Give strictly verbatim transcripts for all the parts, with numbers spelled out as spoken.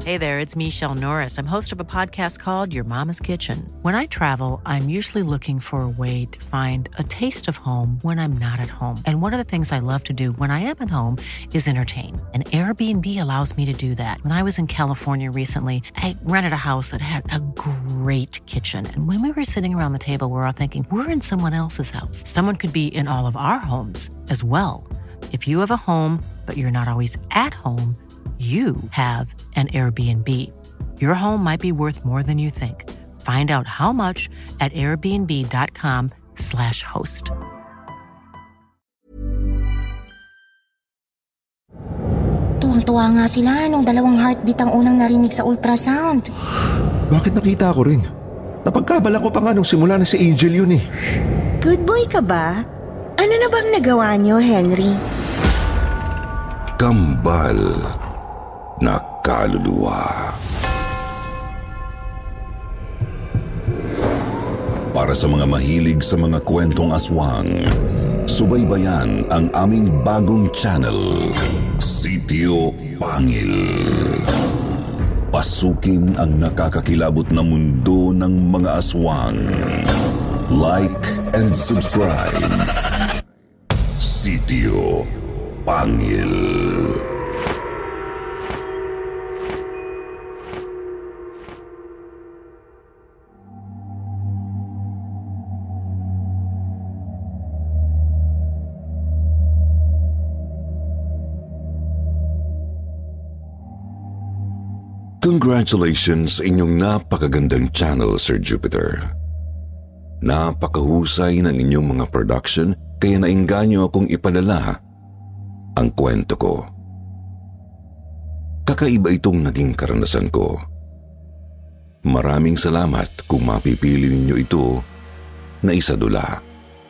Hey there, it's Michelle Norris. I'm host of a podcast called Your Mama's Kitchen. When I travel, I'm usually looking for a way to find a taste of home when I'm not at home. And one of the things I love to do when I am at home is entertain. And Airbnb allows me to do that. When I was in California recently, I rented a house that had a great kitchen. And when we were sitting around the table, we were all thinking, we're in someone else's house. Someone could be in all of our homes as well. If you have a home, but you're not always at home, you have an Airbnb. Your home might be worth more than you think. Find out how much at airbnb.com slash host. Tuwang-tuwa nga sila nung dalawang heartbeat ang unang narinig sa ultrasound. Bakit nakita ko rin? Napagkabala ko pa nga nung simula na si Angel yun eh. Good boy ka ba? Ano na bang nagawa niyo, Henry? Kambal na kaluluwa. Para sa mga mahilig sa mga kwentong aswang, subaybayan ang aming bagong channel, Sitio Pangil. Pasukin ang nakakakilabot na mundo ng mga aswang. Like and subscribe. Sitio Pangil. Congratulations sa inyong napakagandang channel, Sir Jupiter. Napakahusay ng inyong mga production kaya nainganyo akong ipadala ang kwento ko. Kakaiba itong naging karanasan ko. Maraming salamat kung mapipili ninyo ito na isadula.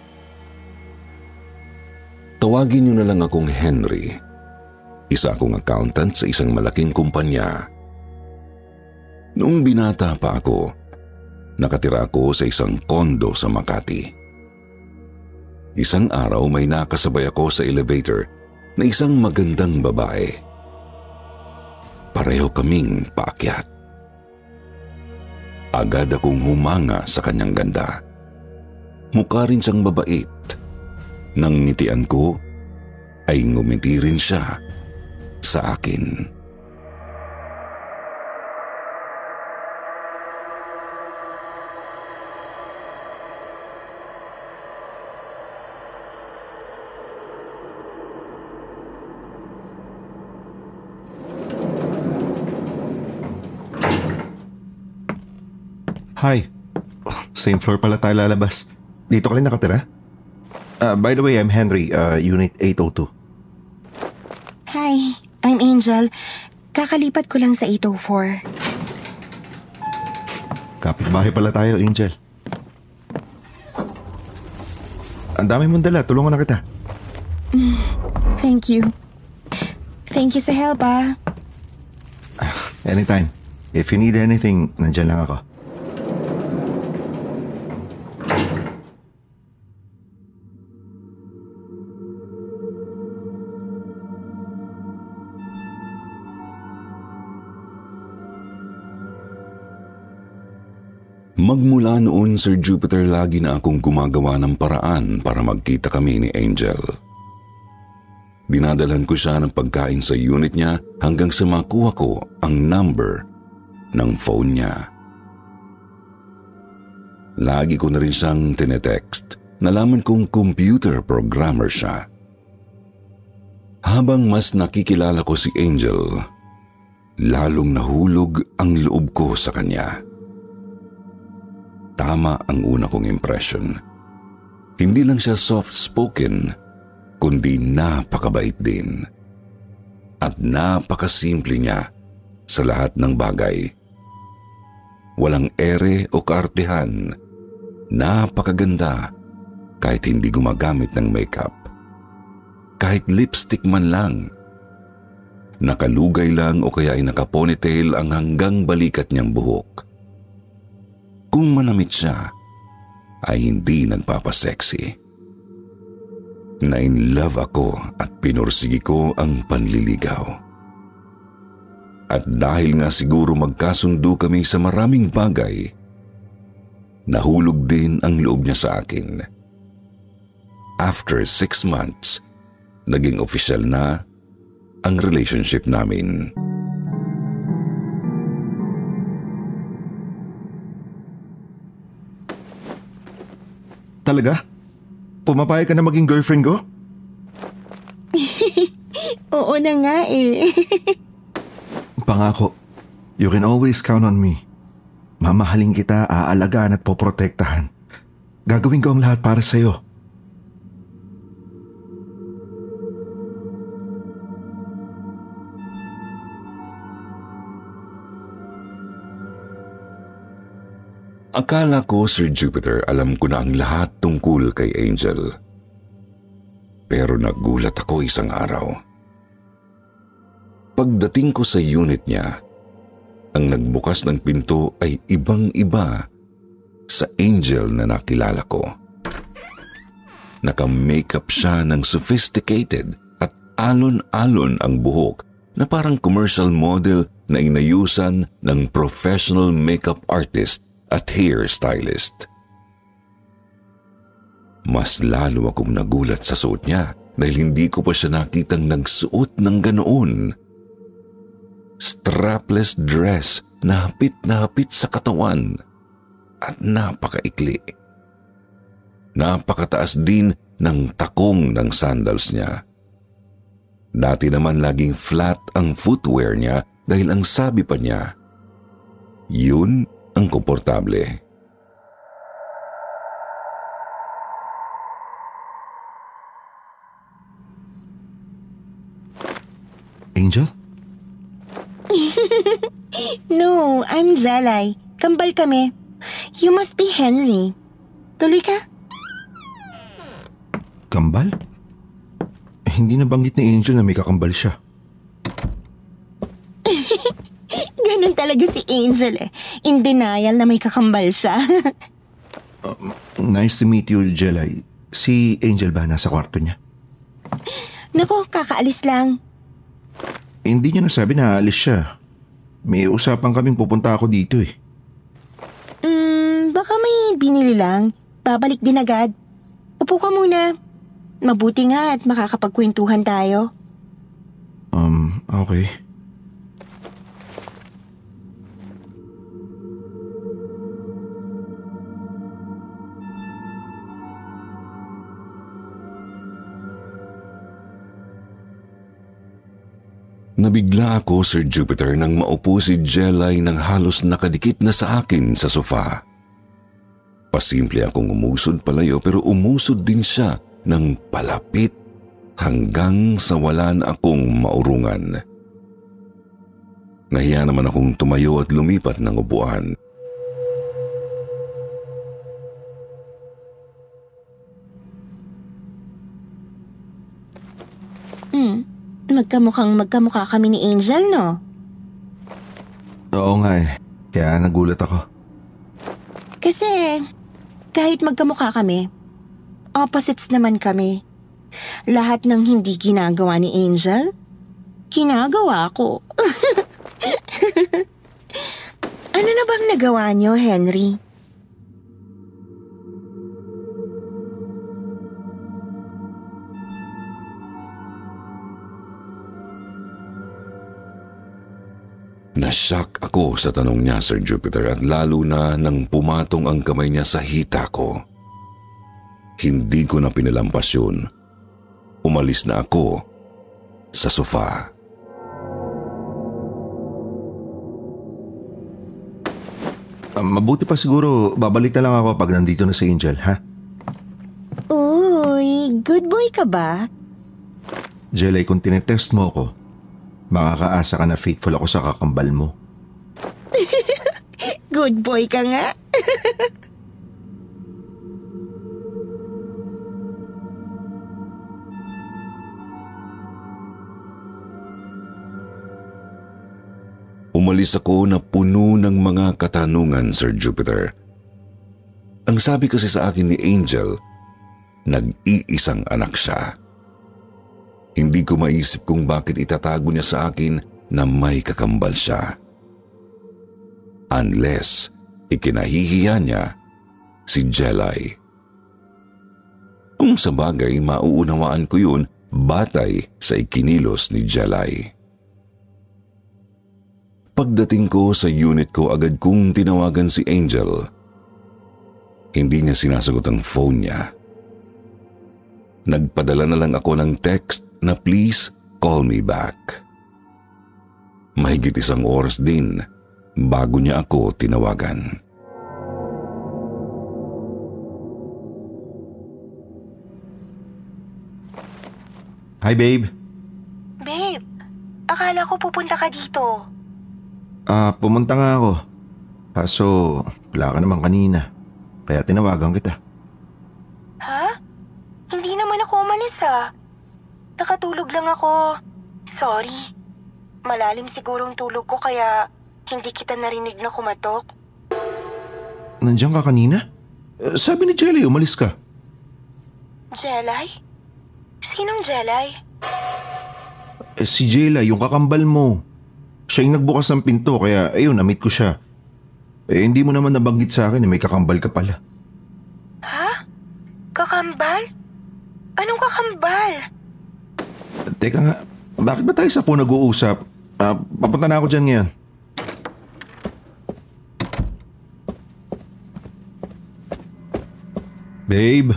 Tawagin niyo na lang akong Henry. Isa akong accountant sa isang malaking kumpanya. Noong binata pa ako, nakatira ako sa isang kondo sa Makati. Isang araw may nakasabay ako sa elevator na isang magandang babae. Pareho kaming paakyat. Agad akong humanga sa kanyang ganda. Mukha rin siyang mabait. Nang ngitian ko, ay ngumiti rin siya sa akin. Hi. Same floor pala tayo lalabas. Dito ka rin nakatira? Uh, by the way, I'm Henry, uh, Unit eight oh two. Hi, I'm Angel. Kakalipat ko lang sa eight oh four. Kapitbahay pala tayo, Angel. Ang dami mong dala, tulungan na kita. Thank you. Thank you sa help, ah. Anytime. If you need anything, nandyan lang ako. Magmula noon, Sir Jupiter, lagi na akong gumagawa ng paraan para magkita kami ni Angel. Dinadalhan ko siya ng pagkain sa unit niya hanggang sa makuha ko ang number ng phone niya. Lagi ko na rin siyang tinetext. Nalaman kong computer programmer siya. Habang mas nakikilala ko si Angel, lalong nahulog ang loob ko sa kanya. Tama ang una kong impression. Hindi lang siya soft-spoken, kundi napakabait din. At napakasimple niya sa lahat ng bagay. Walang ere o kaartehan. Napakaganda kahit hindi gumagamit ng makeup. Kahit lipstick man lang. Nakalugay lang o kaya ay nakaponytail ang hanggang balikat niyang buhok. Kung manamit siya, ay hindi nagpapasexy. Na-in-love ako at pinursigi ko ang panliligaw. At dahil nga siguro magkasundo kami sa maraming bagay, nahulog din ang loob niya sa akin. After six months, naging official na ang relationship namin. Talaga? Pumapayag ka na maging girlfriend ko? Oo na nga eh. Pangako, you can always count on me. Mamahalin kita, aalagaan at poprotektahan. Gagawin ko ang lahat para sa'yo. Akala ko, Sir Jupiter, alam ko na ang lahat tungkol kay Angel. Pero nagulat ako isang araw. Pagdating ko sa unit niya, ang nagbukas ng pinto ay ibang-iba sa Angel na nakilala ko. Naka-makeup siya ng sophisticated at alon-alon ang buhok na parang commercial model na inayusan ng professional makeup artist at hairstylist. Mas lalo akong nagulat sa suot niya dahil hindi ko pa siya nakitang nagsuot ng ganoon. Strapless dress na hapit na hapit sa katawan at napakaikli. Napakataas din ng takong ng sandals niya. Dati naman laging flat ang footwear niya dahil ang sabi pa niya, yun ang komportable. Angel? No, I'm Jelay. Kambal kami. You must be Henry. Tuloy ka. Kambal? Eh, hindi nabanggit ni Angel na may kakambal siya. Ganun talaga si Angel eh. In denial na may kakambal siya. uh, nice to meet you, Jelay. Si Angel ba nasa kwarto niya? Naku, kakaalis lang. Hindi niya nasabi na aalis siya. May usapan kaming pupunta ako dito eh. Hmm, baka may binili lang. Babalik din agad. Upo ka muna. Mabuti nga at makakapagkwentuhan tayo. Um, okay. Nabigla ako, Sir Jupiter, nang maupo si Jelay nang halos nakadikit na sa akin sa sofa. Pasimple akong umusod palayo pero umusod din siya ng palapit hanggang sa wala na akong maurungan. Nahiya naman akong tumayo at lumipat ng upuan. Hmm. Magkamukhang magkamukha kami ni Angel, no? Oo nga eh. Kaya nagulat ako. Kasi kahit magkamukha kami, opposites naman kami. Lahat ng hindi ginagawa ni Angel, ginagawa ko. Ano na bang nagawa niyo, Henry? Nashock ako sa tanong niya, Sir Jupiter, at lalo na nang pumatong ang kamay niya sa hita ko. Hindi ko na pinalampas yun. Umalis na ako sa sofa. Uh, mabuti pa siguro, babalik na lang ako pag nandito na si Angel, ha? Uy, good boy ka ba? Jelay, kung tinetest mo ako, makakaasa ka na faithful ako sa kakambal mo. Good boy ka nga. Umalis ako na puno ng mga katanungan, Sir Jupiter. Ang sabi kasi sa akin ni Angel, nag-iisang anak siya. Hindi ko maisip kung bakit itatago niya sa akin na may kakambal siya. Unless ikinahihiya niya si Jelay. Kung sa bagay, mauunawaan ko yun batay sa ikinilos ni Jelay. Pagdating ko sa unit ko, agad kong tinawagan si Angel. Hindi niya sinasagot ang phone niya. Nagpadala na lang ako ng text na please call me back. Mahigit isang oras din bago niya ako tinawagan. Hi, babe. Babe, akala ko pupunta ka dito. Ah, pumunta nga ako. Kaso, wala ka naman kanina. Kaya tinawagan kita. Ha? Hindi naman ako umalis ah. Nakatulog lang ako. Sorry. Malalim sigurong tulog ko kaya hindi kita narinig na kumatok. Nandiyan ka kanina? Eh, Sabi ni Jelly, umalis ka. Jelay? Sinong Jelay? Eh, si Jela, yung kakambal mo. Siya yung nagbukas ng pinto kaya ayun, na-meet ko siya. Eh, hindi mo naman nabanggit sa akin na may kakambal ka pala. Ha? Kakambal? Anong kakambal? Teka nga, bakit ba tayo sa phone nag-uusap? Ah, papunta na ako dyan ngayon. Babe?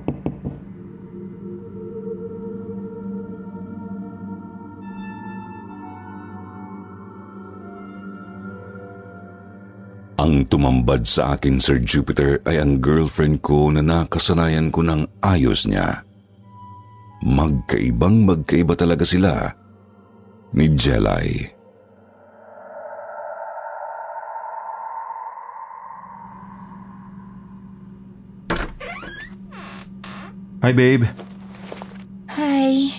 Ang tumambad sa akin, Sir Jupiter, ay ang girlfriend ko na nakasanayan ko ng ayos niya. Magkaibang magkaiba talaga sila ni Jelay. Hi, babe. Hi.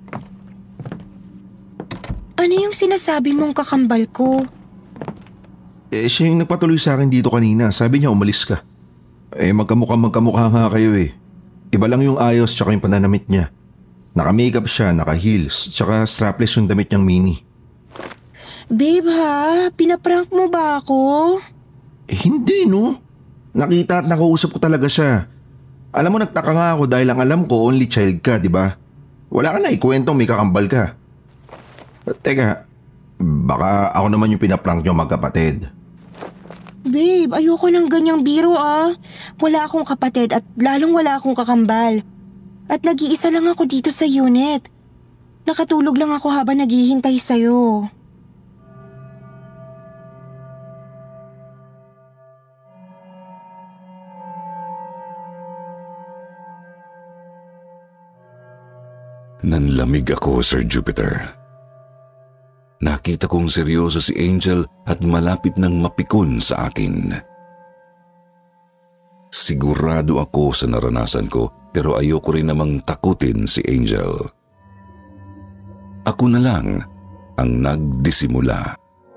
Ano yung sinasabi mong kakambal ko? Eh, siya yung nagpatuloy sa akin dito kanina. Sabi niya umalis ka. Eh, magkamukha magkamukha nga kayo eh. Iba lang yung ayos tsaka yung pananamit niya. Naka-makeup siya, naka-heels, tsaka strapless yung damit niyang mini. Babe ha, pinaprank mo ba ako? Eh, hindi no. Nakita at nakausap ko talaga siya. Alam mo, nagtaka nga ako dahil ang alam ko only child ka, di ba? Wala ka na ikwentong may kakambal ka. Teka, baka ako naman yung pinaprank niyo magkapatid. Babe, ayoko ng ganyang biro ah. Wala akong kapatid at lalong wala akong kakambal. At nag-iisa lang ako dito sa unit. Nakatulog lang ako habang naghihintay sa'yo. Nanlamig ako, Sir Jupiter. Nakita kong seryoso si Angel at malapit nang mapikon sa akin. Sigurado ako sa naranasan ko pero ayoko rin namang takutin si Angel. Ako na lang ang nagdisimula.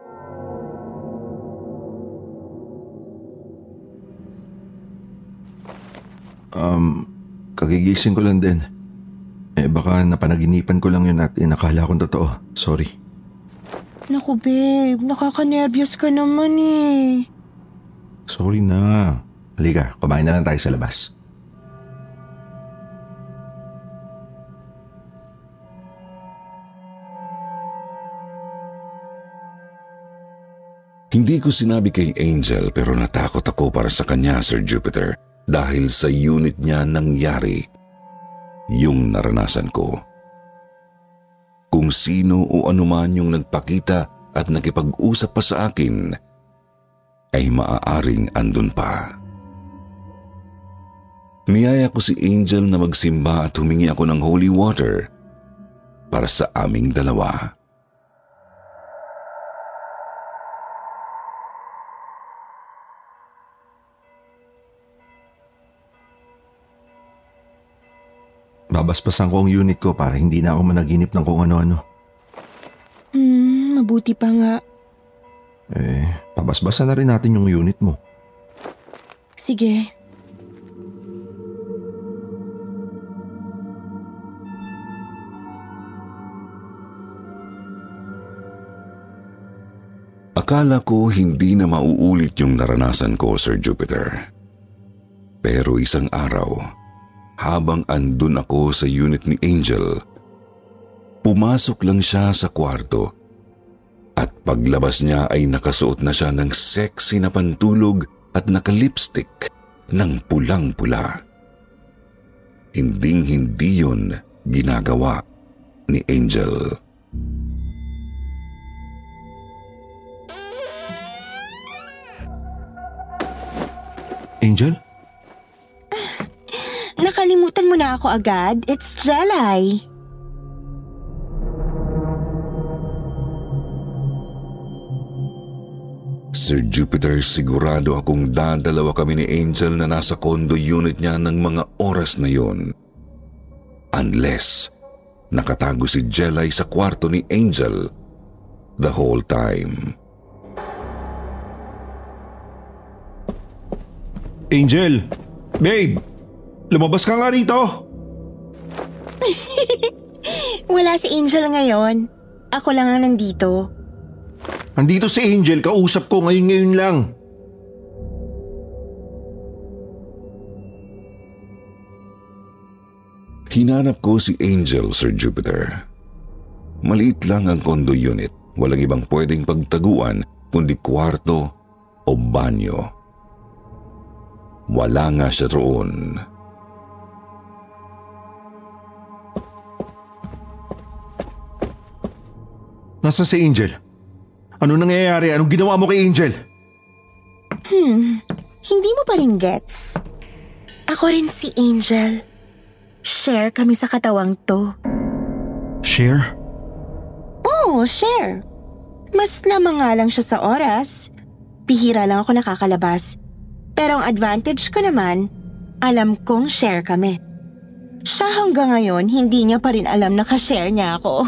Um, kagigising ko lang din. Eh baka napanaginipan ko lang yun at inakala kong totoo. Sorry. Naku babe, nakaka-nervyos ka naman eh. Sorry na. Halika, kumain na lang tayo sa labas. Hindi ko sinabi kay Angel pero natakot ako para sa kanya, Sir Jupiter, dahil sa unit niya nangyari yung naranasan ko. Kung sino o anuman yung nagpakita at nakipag-usap pa sa akin, ay maaaring andun pa. Niyaya ko si Angel na magsimba at humingi ako ng holy water para sa aming dalawa. Babaspasan ko ang unit ko para hindi na ako managinip ng kung ano-ano. Hmm, mabuti pa nga. Eh, babasbasan na rin natin yung unit mo. Sige. Akala ko hindi na mauulit yung naranasan ko, Sir Jupiter. Pero isang araw, habang andun ako sa unit ni Angel, pumasok lang siya sa kwarto at paglabas niya ay nakasuot na siya ng sexy na pantulog at naka-lipstick ng pulang-pula. Hinding-hindi yun ginagawa ni Angel. Angel? Nakalimutan mo na ako agad. It's Jelay. Sir Jupiter, sigurado akong dadalawa kami ni Angel na nasa condo unit niya ng mga oras na yon. Unless nakatago si Jelay sa kwarto ni Angel the whole time. Angel! Babe! Lumabas ka nga rito! Wala si Angel ngayon. Ako lang ang nandito. Andito si Angel, kausap ko ngayon-ngayon lang. Hinanap ko si Angel, Sir Jupiter. Maliit lang ang condo unit. Walang ibang pwedeng pagtaguan kundi kwarto o banyo. Wala nga siya roon. Nasaan si Angel? Ano nangyayari? Anong ginawa mo kay Angel? Hmm, hindi mo pa rin gets. Ako rin si Angel. Share kami sa katawang to. Share? Oo, share. Mas lamang nga lang siya sa oras. Bihira lang ako nakakalabas. Pero ang advantage ko naman, alam kong share kami. Siya hanggang ngayon, hindi niya pa rin alam na ka-share niya ako.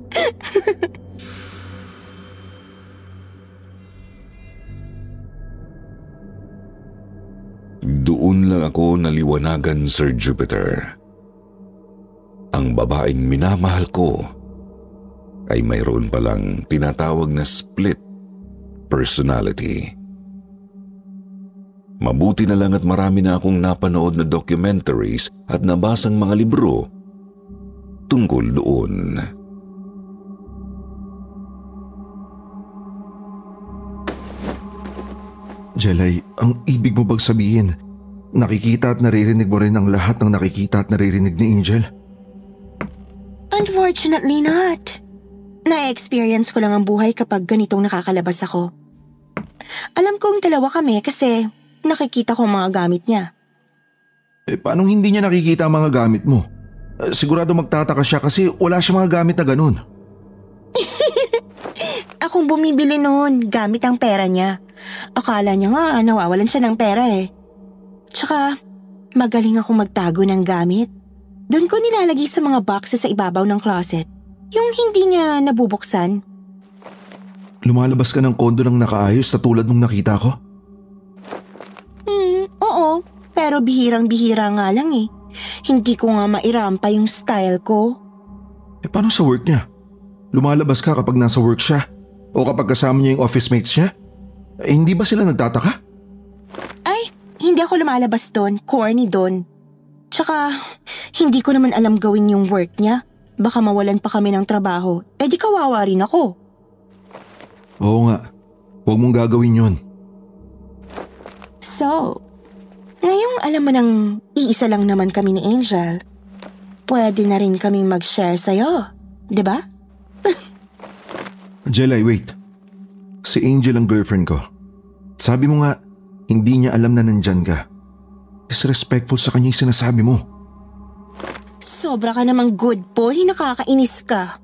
Doon lang ako naliwanagan, Sir Jupiter. Ang babaeng minamahal ko ay mayroon palang tinatawag na split personality. Mabuti na lang at marami na akong napanood na documentaries at nabasang mga libro tungkol doon. Jelay, ang ibig mo bang sabihin, nakikita at naririnig mo rin ang lahat ng nakikita at naririnig ni Angel? Unfortunately not. Na-experience ko lang ang buhay kapag ganitong nakakalabas ako. Alam kong dalawa kami kasi nakikita ko ang mga gamit niya. Eh, paano hindi niya nakikita ang mga gamit mo? Eh, sigurado magtataka siya kasi wala siya mga gamit na ganun. Akong bumibili noon gamit ang pera niya. Akala niya nga nawawalan siya ng pera eh. Tsaka magaling akong magtago ng gamit. Doon ko nilalagay sa mga boxes sa ibabaw ng closet. Yung hindi niya nabubuksan. Lumalabas ka ng kondo ng nakaayos na tulad nung nakita ko? Hmm, oo. Pero bihirang-bihira nga lang eh. Hindi ko nga mairampa yung style ko. Eh paano sa work niya? Lumalabas ka kapag nasa work siya? O kapag kasama niya yung office mates niya? Eh, hindi ba sila nagtataka? Ay, hindi ako lumalabas doon. Corny doon. Tsaka, hindi ko naman alam gawin yung work niya. Baka mawalan pa kami ng trabaho. Eh di kawawa rin ako. Oo nga. Huwag mong gagawin yun. So, ngayong alam mo nang iisa lang naman kami ni Angel, pwede na rin kaming mag-share sa'yo. Diba? Jelay, wait. Si Angel ang girlfriend ko. Sabi mo nga, hindi niya alam na nandyan ka. Disrespectful sa kanya yung sinasabi mo. Sobra ka namang good boy, nakakainis ka.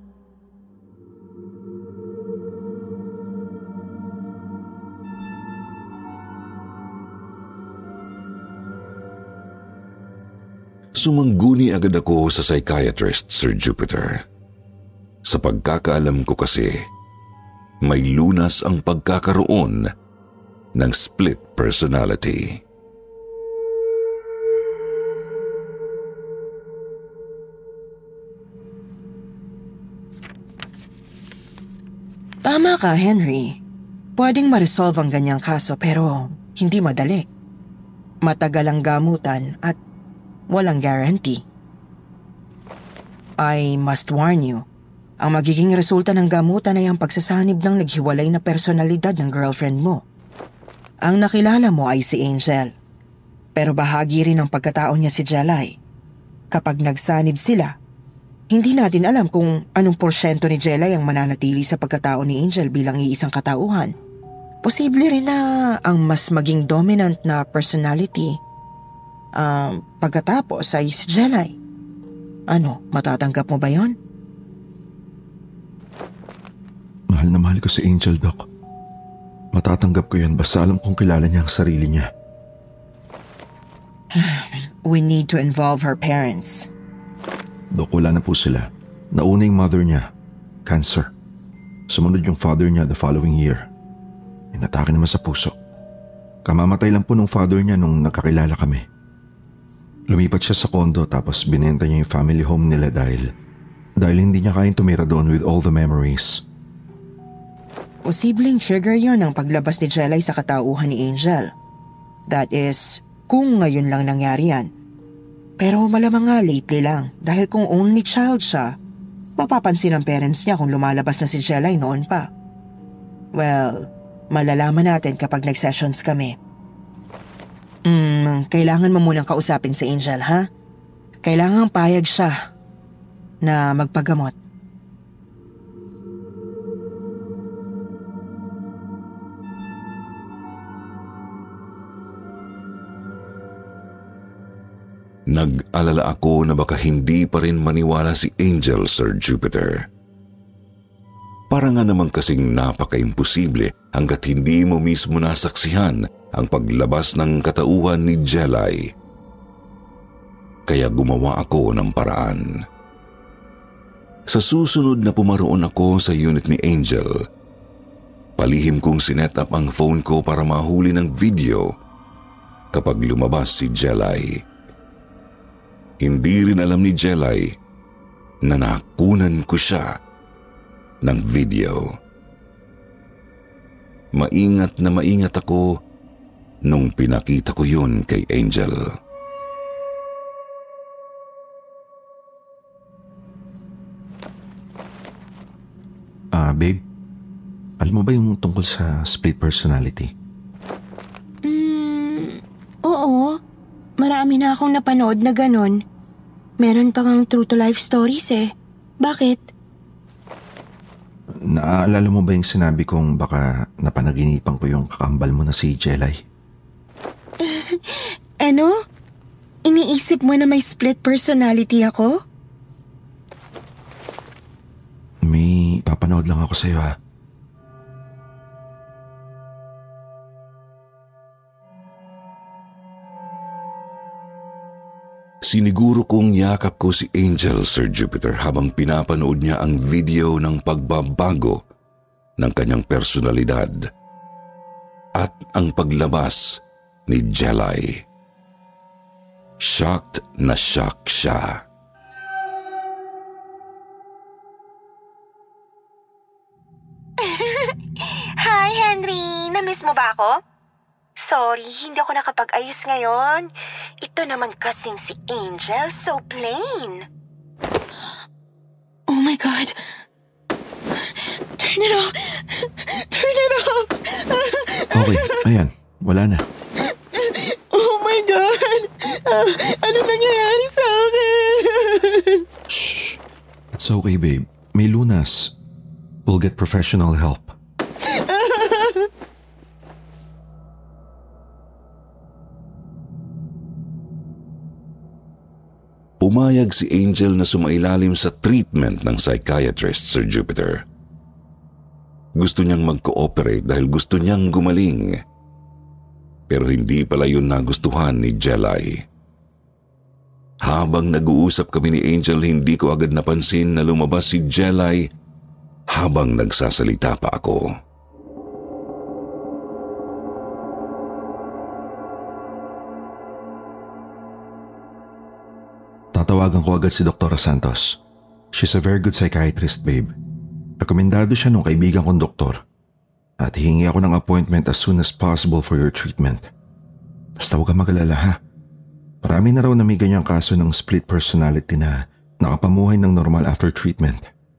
Sumangguni agad ako sa psychiatrist, Sir Jupiter. Sa pagkakaalam ko kasi, may lunas ang pagkakaroon ng split personality. Tama ka, Henry. Pwedeng ma-resolve ang ganyang kaso pero hindi madali. Matagal ang gamutan at walang guarantee. I must warn you, ang magiging resulta ng gamutan ay ang pagsasanib ng naghiwalay na personalidad ng girlfriend mo. Ang nakilala mo ay si Angel, pero bahagi rin ng pagkatao niya si Jelay. Kapag nagsanib sila, hindi natin alam kung anong porsyento ni Jelay ang mananatili sa pagkatao ni Angel bilang iisang katauhan. Posible rin na ang mas maging dominant na personality uh, pagkatapos ay si Jelay. Ano, matatanggap mo ba yon? Mahal na mahal ko si Angel, Doc. Matatanggap ko yan basta alam kong kilala niya ang sarili niya. We need to involve her parents. Dok, wala na po sila. Nauna yung mother niya, cancer. Sumunod yung father niya the following year. Inatake naman sa puso. Kamamatay lang po ng father niya nung nakakilala kami. Lumipat siya sa kondo tapos binenta niya yung family home nila dahil dahil hindi niya kayang tumira doon with all the memories. Posibleng trigger yon ang paglabas ni Jelay sa katauhan ni Angel. That is, kung ngayon lang nangyari yan. Pero malamang nga lately lang dahil kung only child siya, mapapansin ng parents niya kung lumalabas na si Jelay noon pa. Well, malalaman natin kapag nag-sessions kami. Hmm, kailangan mo munang kausapin si Angel, ha? Kailangan payag siya na magpagamot. Nag-alala ako na baka hindi pa rin maniwala si Angel, Sir Jupiter. Para nga naman kasing napaka-imposible hanggat hindi mo mismo nasaksihan ang paglabas ng katauhan ni Jelay. Kaya gumawa ako ng paraan. Sa susunod na pumaroon ako sa unit ni Angel, palihim kong sinet up ang phone ko para mahuli ng video kapag lumabas si Jelay. Hindi rin alam ni Jelay na nakunan ko siya ng video. Maingat na maingat ako nung pinakita ko yun kay Angel. Ah, uh, babe. Alam mo ba yung tungkol sa split personality? Hmm, oo. Marami na akong napanood na ganon. Meron pa kang true to life stories eh. Bakit? Naaalala mo ba yung sinabi kong baka napanaginipan ko yung kakambal mo na si Jelay? Ano? Iniisip mo na may split personality ako? May papanood lang ako sa'yo, ha? Siniguro kong yakap ko si Angel, Sir Jupiter, habang pinapanood niya ang video ng pagbabago ng kanyang personalidad at ang paglabas ni Jelay. Shocked na shocked siya. Hi, Henry! Namiss mo ba ako? Sorry, hindi ako nakapag-ayos ngayon. Ito naman kasing si Angel, so plain. Oh my God! Turn it off! Turn it off! Okay, ayan. Wala na. Oh my God! Uh, ano nangyayari sa akin? Shh. It's okay, babe. May lunas. We'll get professional help. Pumayag si Angel na sumailalim sa treatment ng psychiatrist, Sir Jupiter. Gusto niyang mag-cooperate dahil gusto niyang gumaling. Pero hindi pala yun nagustuhan ni Jelay. Habang nag-uusap kami ni Angel, hindi ko agad napansin na lumabas si Jelay habang nagsasalita pa ako. Tatawagan ko agad si Doktora Santos. She's a very good psychiatrist, babe. Rekomendado siya nung kaibigan kong doktor. At hihingi ako ng appointment as soon as possible for your treatment. Basta huwag kang mag-alala ha. Marami na raw na may ganyang kaso ng split personality na nakapamuhay ng normal after treatment.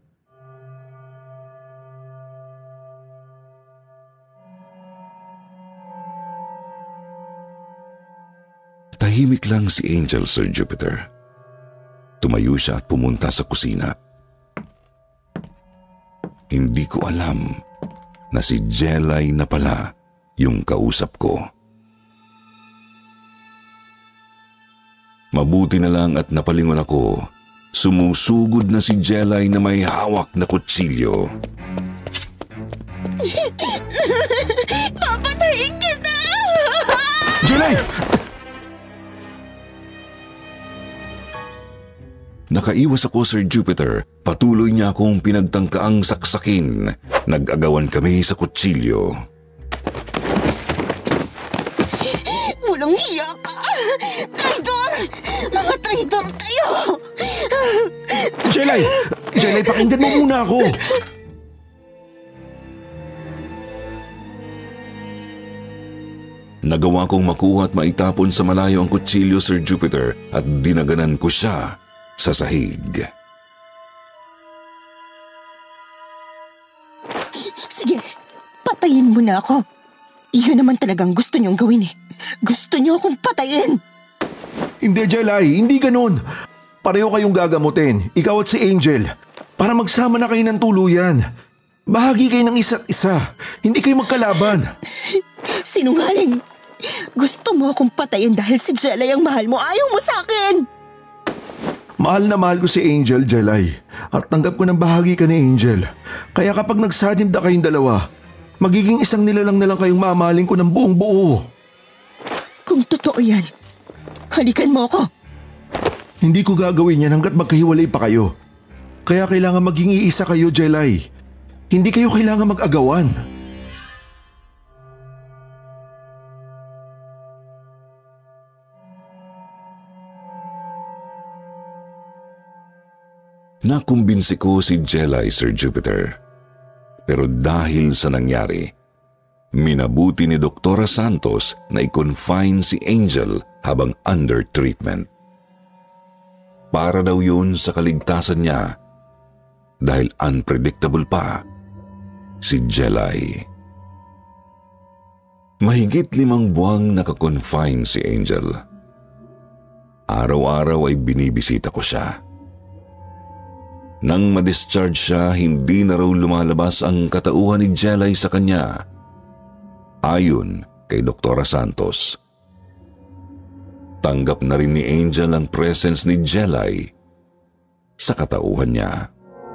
Tahimik lang si Angel, Sir Jupiter. Tumayo siya at pumunta sa kusina. Hindi ko alam na si Jelay na pala yung kausap ko. Mabuti na lang at napalingon ako. Sumusugod na si Jelay na may hawak na kutsilyo. Papatayin kita! Jelay! Nakaiwas ako, Sir Jupiter. Patuloy niya akong pinagtangkaang saksakin. Nag-agawan kami sa kutsilyo. Walang hiya ka! Traitor! Mga traitor kayo! Jelay! Jelay, pakinggan mo muna ako! Nagawa kong makuha at maitapon sa malayo ang kutsilyo, Sir Jupiter, at dinaganan ko siya sa sahig. Sige, patayin mo na ako. Iyon naman talagang gusto niyong gawin eh. Gusto niyo akong patayin. Hindi, Jelay. Hindi ganun. Pareho kayong gagamutin. Ikaw at si Angel. Para magsama na kayo ng tuluyan. Bahagi kayo ng isa't isa. Hindi kayo magkalaban. Sinungaling. Gusto mo akong patayin dahil si Jelay ang mahal mo. Ayaw mo sa akin. Mahal na mahal ko si Angel, Jelay. At tanggap ko ng bahagi ka ni Angel. Kaya kapag nagsanib na kayong dalawa, magiging isang nilalang na lang kayong mamahalin ko ng buong buo. Kung totoo yan, halikan mo ako. Hindi ko gagawin yan hanggat magkahiwalay pa kayo. Kaya kailangan maging iisa kayo, Jelay. Hindi kayo kailangan mag-agawan. Nakumbinsi ko si Jelay, Sir Jupiter. Pero dahil sa nangyari, minabuti ni Doktora Santos na i-confine si Angel habang under treatment. Para daw yun sa kaligtasan niya dahil unpredictable pa si Jelay. Mahigit limang buwang nakakonfine si Angel. Araw-araw ay binibisita ko siya. Nang ma-discharge siya, hindi na raw lumalabas ang katauhan ni Jelay sa kanya. Ayon kay Doktora Santos. Tanggap na rin ni Angel ang presence ni Jelay sa katauhan niya.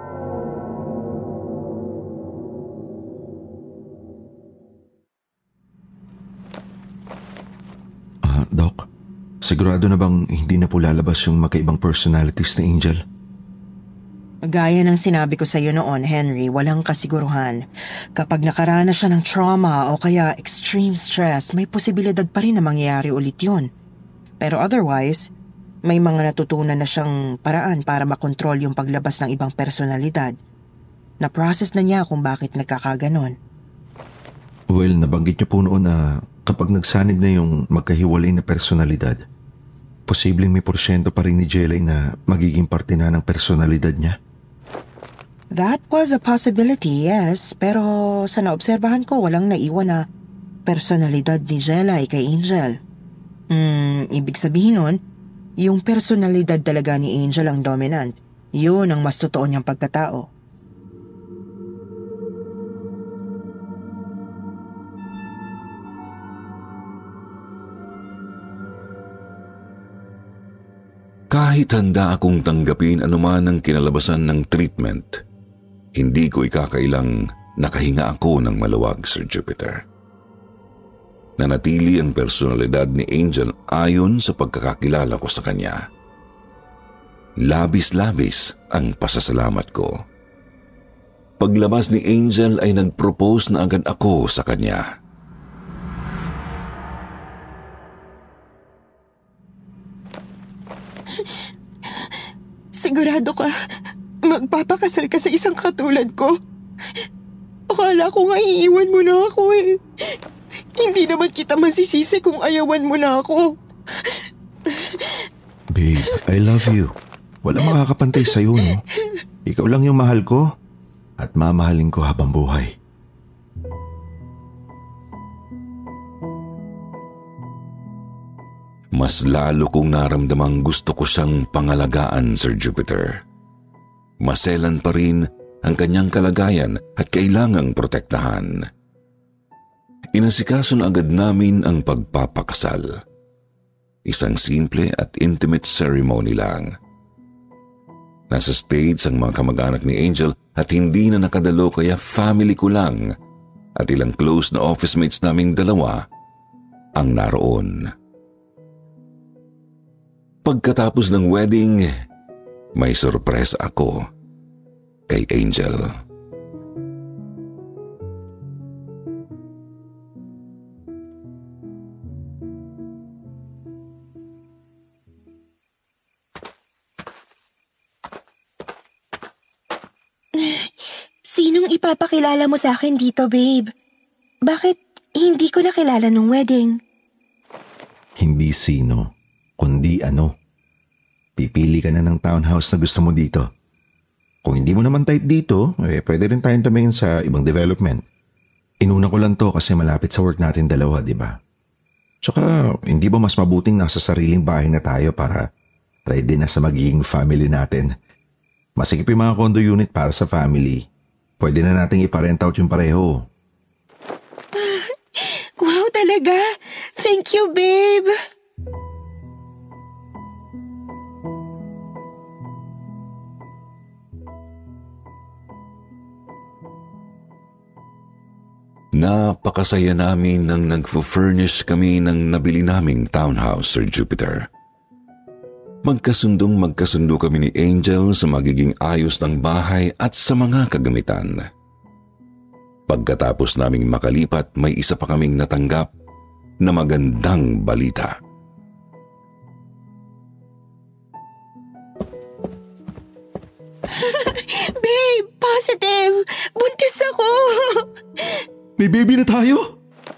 Ah, uh, Doc, sigurado na bang hindi na po lalabas yung magkaibang personalities ni Angel? Gaya ng sinabi ko sa iyo noon, Henry, walang kasiguruhan. Kapag nakaranas siya ng trauma o kaya extreme stress, may posibilidad pa rin na mangyayari ulit yun. Pero otherwise, may mga natutunan na siyang paraan para makontrol yung paglabas ng ibang personalidad. Na-process na niya kung bakit nagkakaganon. Well, nabanggit niyo po noon na kapag nagsanib na yung magkahiwalay na personalidad, posibleng may porsyento pa rin ni Jelay na magiging parte na ng personalidad niya. That was a possibility, yes. Pero sa naobserbahan ko, walang naiwan na personalidad ni Jelay kay Angel. Hmm, ibig sabihin nun, yung personalidad talaga ni Angel ang dominant. Yun ang mas totoo niyang pagkatao. Kahit handa akong tanggapin anuman ang kinalabasan ng treatment, hindi ko ikakailang nakahinga ako ng maluwag, Sir Jupiter. Nanatili ang personalidad ni Angel ayon sa pagkakakilala ko sa kanya. Labis-labis ang pasasalamat ko. Paglabas ni Angel ay nag-propose na agad ako sa kanya. Sigurado ka, magpapakasal ka sa isang katulad ko? Akala ko nga iiwan mo na ako eh. Hindi naman kita masisisi kung ayawan mo na ako. Babe, I love you. Wala makakapantay sa'yo, no? Ikaw lang yung mahal ko at mamahalin ko habang buhay. Mas lalo kong naramdamang gusto ko siyang pangalagaan, Sir Jupiter. Maselan pa rin ang kanyang kalagayan at kailangang protektahan. Inasikaso na agad namin ang pagpapakasal. Isang simple at intimate ceremony lang. Nasa stage ang mga kamag-anak ni Angel at hindi na nakadalo kaya family ko lang at ilang close na office mates naming dalawa ang naroon. Pagkatapos ng wedding, may surprise ako kay Angel. Sinong ipapakilala mo sa akin dito, babe? Bakit hindi ko nakilala nung wedding? Hindi sino, kundi ano. Pipili ka na ng townhouse na gusto mo dito. Kung hindi mo naman type dito, eh, pwede rin tayong tumingin sa ibang development. Inuna ko lang to kasi malapit sa work natin dalawa, di ba? Tsaka, hindi ba mas mabuting nasa sariling bahay na tayo para ready na sa magiging family natin? Masikip yung mga condo unit para sa family. Pwede na nating iparent out yung pareho. Wow, talaga? Thank you, babe. Napakasaya namin nang nag-furnish kami ng nabili naming townhouse, Sir Jupiter. Magkasundong magkasundo kami ni Angel sa magiging ayos ng bahay at sa mga kagamitan. Pagkatapos naming makalipat, may isa pa kaming natanggap na magandang balita. Babe, positive! Buntis ako! May baby na tayo?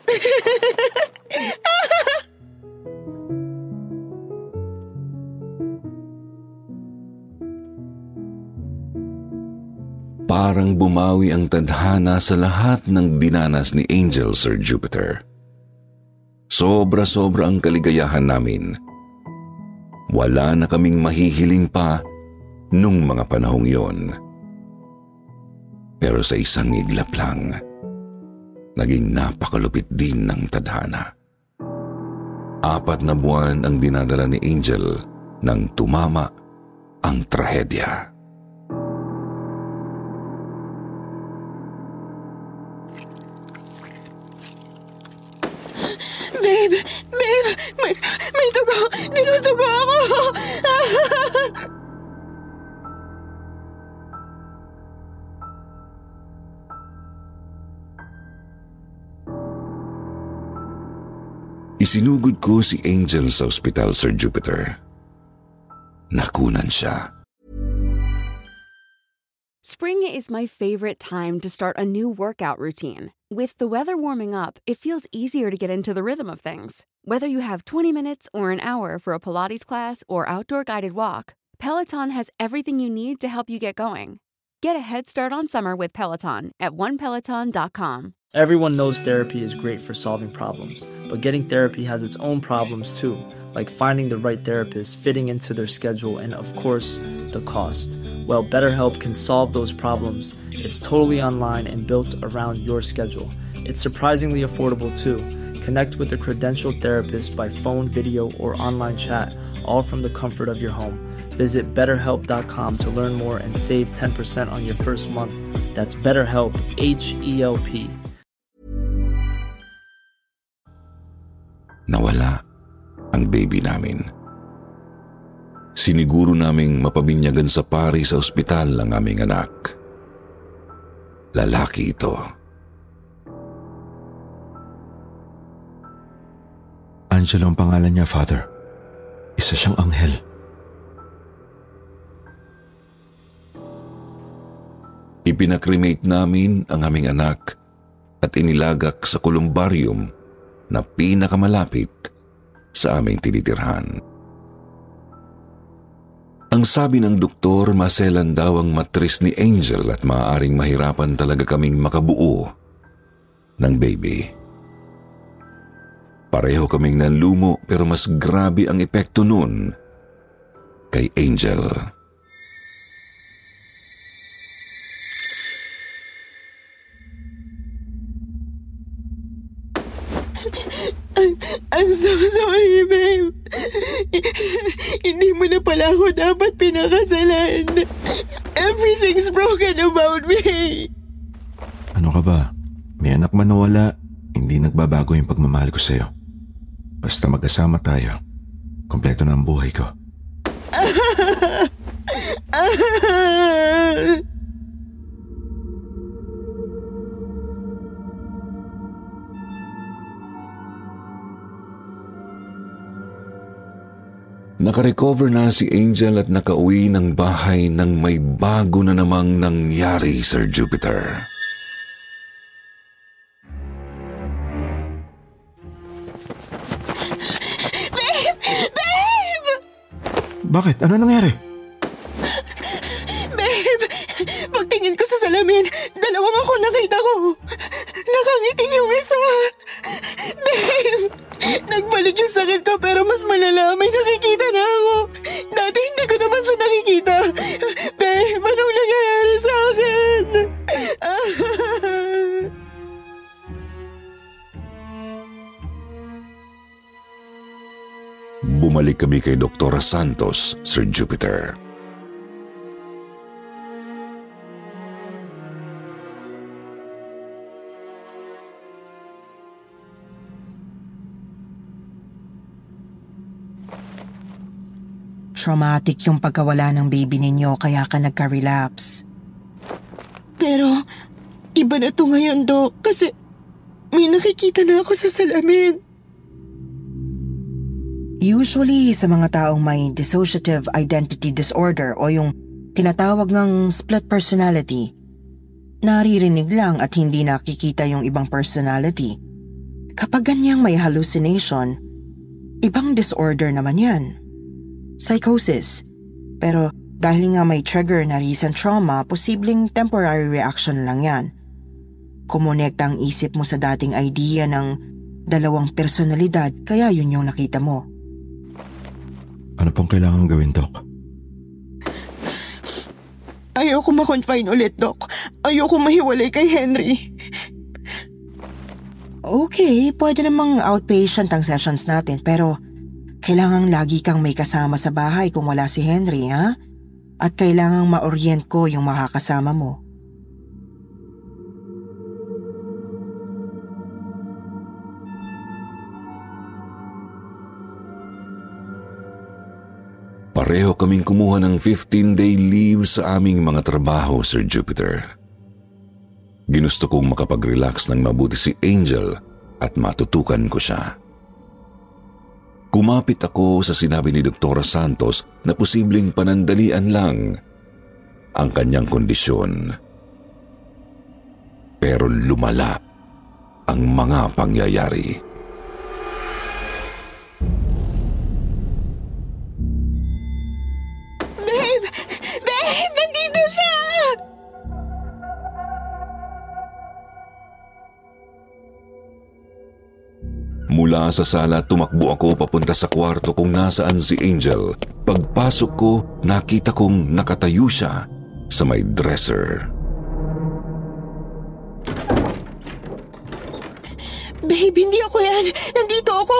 Parang bumawi ang tadhana sa lahat ng dinanas ni Angel, Sir Jupiter. Sobra-sobra ang kaligayahan namin. Wala na kaming mahihiling pa nung mga panahong yon. Pero sa isang iglap lang, naging napakalupit din ng tadhana. Apat na buwan ang dinadala ni Angel nang tumama ang trahedya. Babe, babe, may, may dugo, dinudugo ako! Isinugod ko si Angel sa ospital, Sir Jupiter. Nakunan siya. Spring is my favorite time to start a new workout routine. With the weather warming up, it feels easier to get into the rhythm of things. Whether you have twenty minutes or an hour for a Pilates class or outdoor guided walk, Peloton has everything you need to help you get going. Get a head start on summer with Peloton at one peloton dot com. Everyone knows therapy is great for solving problems, but getting therapy has its own problems too, like finding the right therapist, fitting into their schedule, and of course, the cost. Well, BetterHelp can solve those problems. It's totally online and built around your schedule. It's surprisingly affordable too. Connect with a credentialed therapist by phone, video, or online chat, all from the comfort of your home. Visit better help dot com to learn more and save ten percent on your first month. That's BetterHelp, H E L P. Nawala ang baby namin. Siniguro naming mapabinyagan sa pari sa ospital ang aming anak. Lalaki ito. Angelo ang pangalan niya, Father. Isa siyang anghel. Ipinakremate namin ang aming anak at inilagak sa kolumbarium na pinakamalapit sa aming tinitirhan. Ang sabi ng doktor, maselan daw ang matris ni Angel at maaaring mahirapan talaga kaming makabuo ng baby. Pareho kaming nanlumo pero mas grabe ang epekto nun kay Angel. I'm, I'm so sorry, babe. Hindi mo na pala ako dapat pinakasalan. Everything's broken about me. Ano ka ba? May anak man o wala, hindi nagbabago yung pagmamahal ko sa'yo. Basta magkasama tayo, kompleto na ang buhay ko. Nakarecover na si Angel at nakauwi ng bahay nang may bago na namang nangyari, Sir Jupiter. Babe! Babe! Bakit? Ano nangyari? Babe! Pagtingin ko sa salamin, dalawang ako nakita ko. Nakangiti yung isa. Babe! Nagbalik yung sakit ko pero mas malala, may nakikita na ako. Dati hindi ko naman siya nakikita. Babe, anong nangyayari sa akin? Bumalik kami kay Doktora Santos, Sir Jupiter. Traumatic yung pagkawala ng baby ninyo kaya ka nagka-relapse. Pero, iba na to ngayon, Dok, kasi may nakikita na ako sa salamin. Usually, sa mga taong may dissociative identity disorder o yung tinatawag ng split personality, naririnig lang at hindi nakikita yung ibang personality. Kapag ganyang may hallucination, ibang disorder naman yan. Psychosis. Pero dahil nga may trigger na recent trauma, posibleng temporary reaction lang yan. Kumonekta ang isip mo sa dating idea ng dalawang personalidad kaya yun yung nakita mo. Ano pong kailangan gawin, Doc? Ayoko ma-confine ulit, Doc. Ayoko mahiwalay kay Henry. Okay, pwede namang outpatient ang sessions natin pero kailangang lagi kang may kasama sa bahay kung wala si Henry, ha? At kailangang ma-orient ko yung makakasama mo. Pareho kaming kumuha ng fifteen-day leave sa aming mga trabaho, Sir Jupiter. Ginusto kong makapag-relax ng mabuti si Angel at matutukan ko siya. Kumapit ako sa sinabi ni Doktora Santos na posibleng panandalian lang ang kanyang kondisyon. Pero lumala ang mga pangyayari. Babe! Babe! Nandito siya! Mula sa sala, tumakbo ako papunta sa kwarto kung nasaan si Angel. Pagpasok ko, nakita kong nakatayo siya sa may dresser. Babe, hindi ako yan! Nandito ako!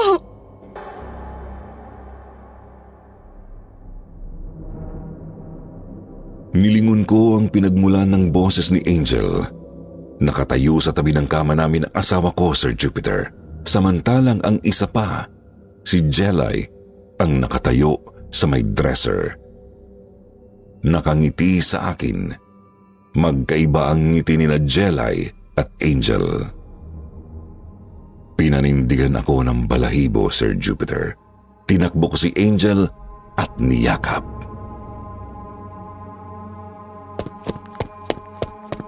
Nilingon ko ang pinagmulan ng boses ni Angel. Nakatayo sa tabi ng kama namin ang asawa ko, Sir Jupiter. Samantalang ang isa pa, si Jelay, ang nakatayo sa may dresser. Nakangiti sa akin. Magkaiba ang ngiti ni na Jelay at Angel. Pinanindigan ako ng balahibo, Sir Jupiter. Tinakbo ko si Angel at niyakap.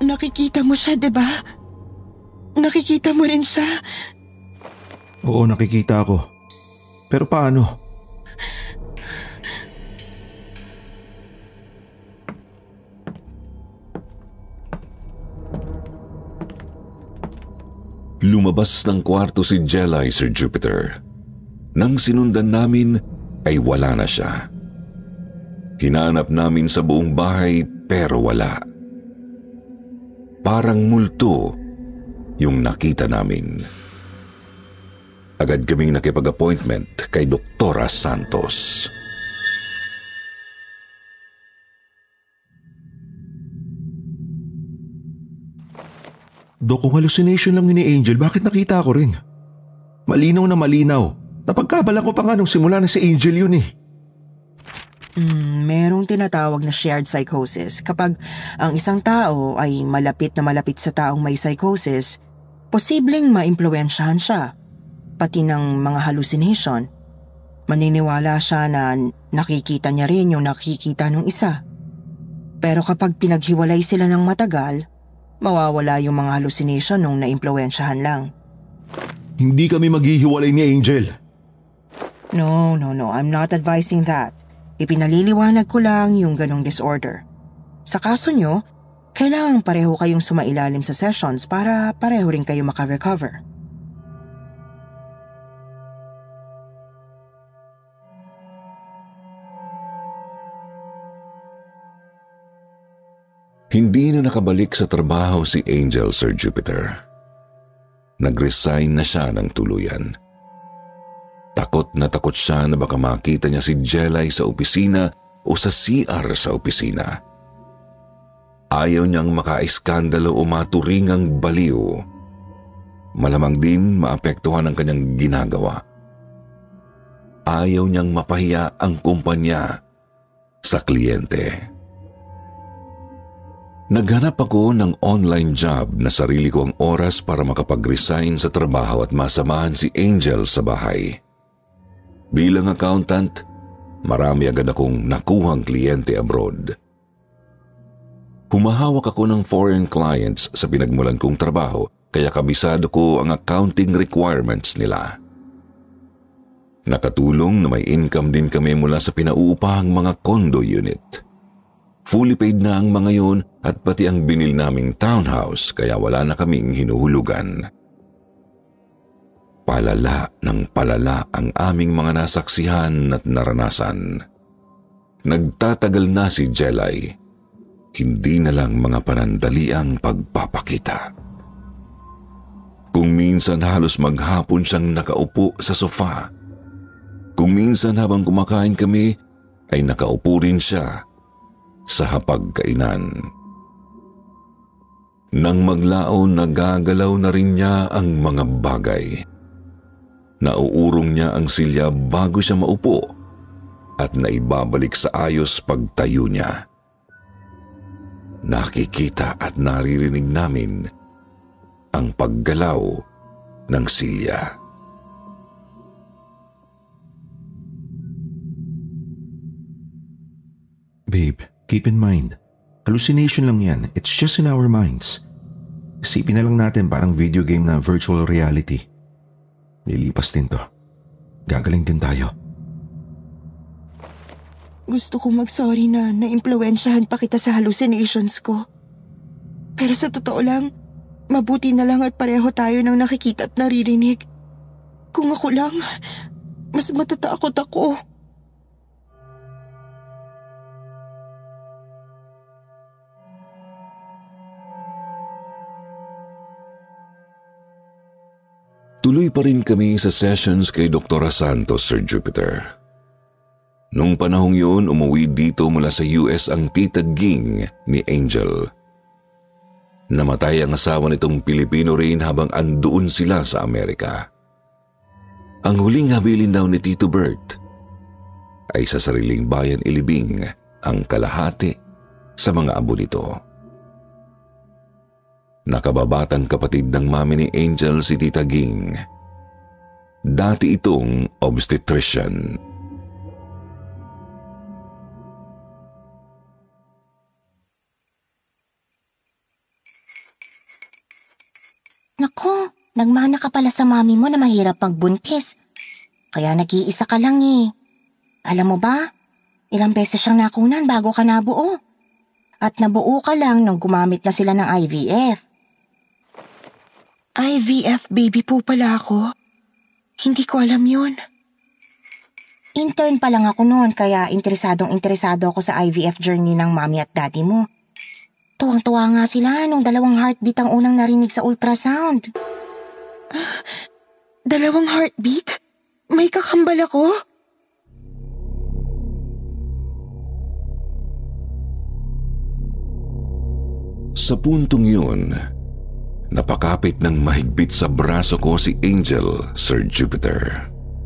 nakikita mo siya, di ba? Nakikita mo rin siya. Oo, nakikita ko. Pero paano? Lumabas ng kwarto si Jelay, Sir Jupiter. Nang sinundan namin, ay wala na siya. Hinanap namin sa buong bahay pero wala. Parang multo yung nakita namin. Agad kaming nakipag-appointment kay Doktora Santos. Dok, kung hallucination lang yun ni Angel, bakit nakita ko rin? Malinaw na malinaw. Napagkabalan ko pa nga nung simula na si Angel yun eh. Mm, merong tinatawag na shared psychosis. Kapag ang isang tao ay malapit na malapit sa taong may psychosis, posibleng maimpluwensyahan siya, pati ng mga hallucination. Maniniwala siya na nakikita niya rin yung nakikita ng isa. Pero kapag pinaghiwalay sila ng matagal, mawawala yung mga hallucination nung naimpluwensyahan lang. Hindi kami maghihiwalay ni Angel. No, no, no. I'm not advising that. Ipinaliliwanag ko lang yung ganong disorder. Sa kaso nyo, kailangan pareho kayong sumailalim sa sessions para pareho rin kayo makarecover. Hindi na nakabalik sa trabaho si Angel, Sir Jupiter. Nag-resign na siya ng tuluyan. Takot na takot siya na baka makita niya si Jelay sa opisina o sa C R sa opisina. Ayaw niyang makaiskandalo o maturingang baliw. Malamang din maapektuhan ang kanyang ginagawa. Ayaw niyang mapahiya ang kumpanya sa kliyente. Naghanap ako ng online job na sarili ko ang oras para makapag-resign sa trabaho at masamahan si Angel sa bahay. Bilang accountant, marami agad akong nakuhang kliyente abroad. Humahawak ako ng foreign clients sa pinagmulan kong trabaho kaya kabisado ko ang accounting requirements nila. Nakatulong na may income din kami mula sa pinauupahang mga condo unit. Fully paid na ang mga yun at pati ang binil naming townhouse kaya wala na kaming hinuhulugan. Palala ng palala ang aming mga nasaksihan at naranasan. Nagtatagal na si Jelay. Hindi na lang mga panandaliang pagpapakita. Kung minsan halos maghapon siyang nakaupo sa sofa. Kung minsan habang kumakain kami ay nakaupo rin siya sa hapagkainan. Nang maglaon, nagagalaw na rin niya ang mga bagay. Nauurong niya ang silya bago siya maupo at naibabalik sa ayos pagtayo niya. Nakikita at naririnig namin ang paggalaw ng silya. Babe, keep in mind, hallucination lang yan. It's just in our minds. Isipin na lang natin parang video game na virtual reality. Lilipas din to. Gagaling din tayo. Gusto kong mag-sorry na naimpluwensyahan pa kita sa hallucinations ko. Pero sa totoo lang, mabuti na lang at pareho tayo ng nakikita at naririnig. Kung ako lang, mas matatakot ako. Tuloy pa rin kami sa sessions kay Doktora Santos, Sir Jupiter. Nung panahong yun, umuwi dito mula sa U S ang tita Ging ni Angel. Namatay ang asawa nitong Pilipino rin habang andoon sila sa Amerika. Ang huling habilin daw ni Tito Bert ay sa sariling bayan ilibing ang kalahati sa mga abo nito. Nakababatang kapatid ng mami ni Angel si Tita Ging. Dati itong obstetrician. Nako, nagmana ka pala sa mami mo na mahirap magbuntis. Kaya nag-iisa ka lang eh. Alam mo ba, ilang beses siyang nakunan bago ka nabuo. At nabuo ka lang nung gumamit na sila ng I V F. I V F baby po pala ako? Hindi ko alam yun. Intern pa lang ako noon kaya interesadong interesado ako sa I V F journey ng mami at daddy mo. Tuwang-tuwa nga sila nung dalawang heartbeat ang unang narinig sa ultrasound. Ah, dalawang heartbeat? May kakambal ako? Sa puntong yun, napakapit ng mahigpit sa braso ko si Angel, Sir Jupiter.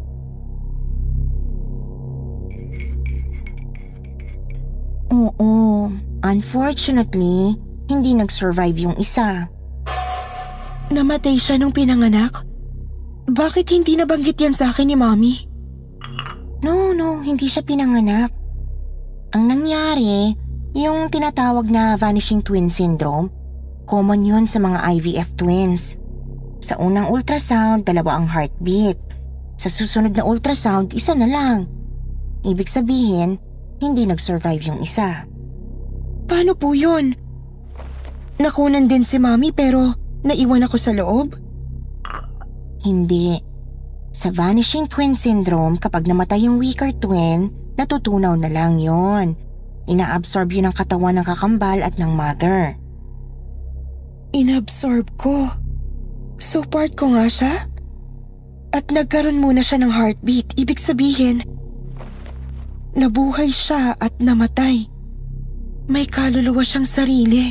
Oo, unfortunately, hindi nag-survive yung isa. Namatay siya nung pinanganak? Bakit hindi nabanggit yan sa akin ni Mommy? No, no, hindi siya pinanganak. Ang nangyari, yung tinatawag na vanishing twin syndrome, common yun sa mga I V F twins. Sa unang ultrasound, dalawa ang heartbeat. Sa susunod na ultrasound, isa na lang. Ibig sabihin, hindi nag-survive yung isa. Paano po yun? Nakunan din si Mommy pero naiwan ako sa loob? Hindi. Sa vanishing twin syndrome, kapag namatay yung weaker twin, natutunaw na lang yon. Ina-absorb yun ng katawan ng kakambal at ng mother. Inabsorb ko? So part ko nga siya? At nagkaroon muna siya ng heartbeat, ibig sabihin, nabuhay siya at namatay. May kaluluwa siyang sarili.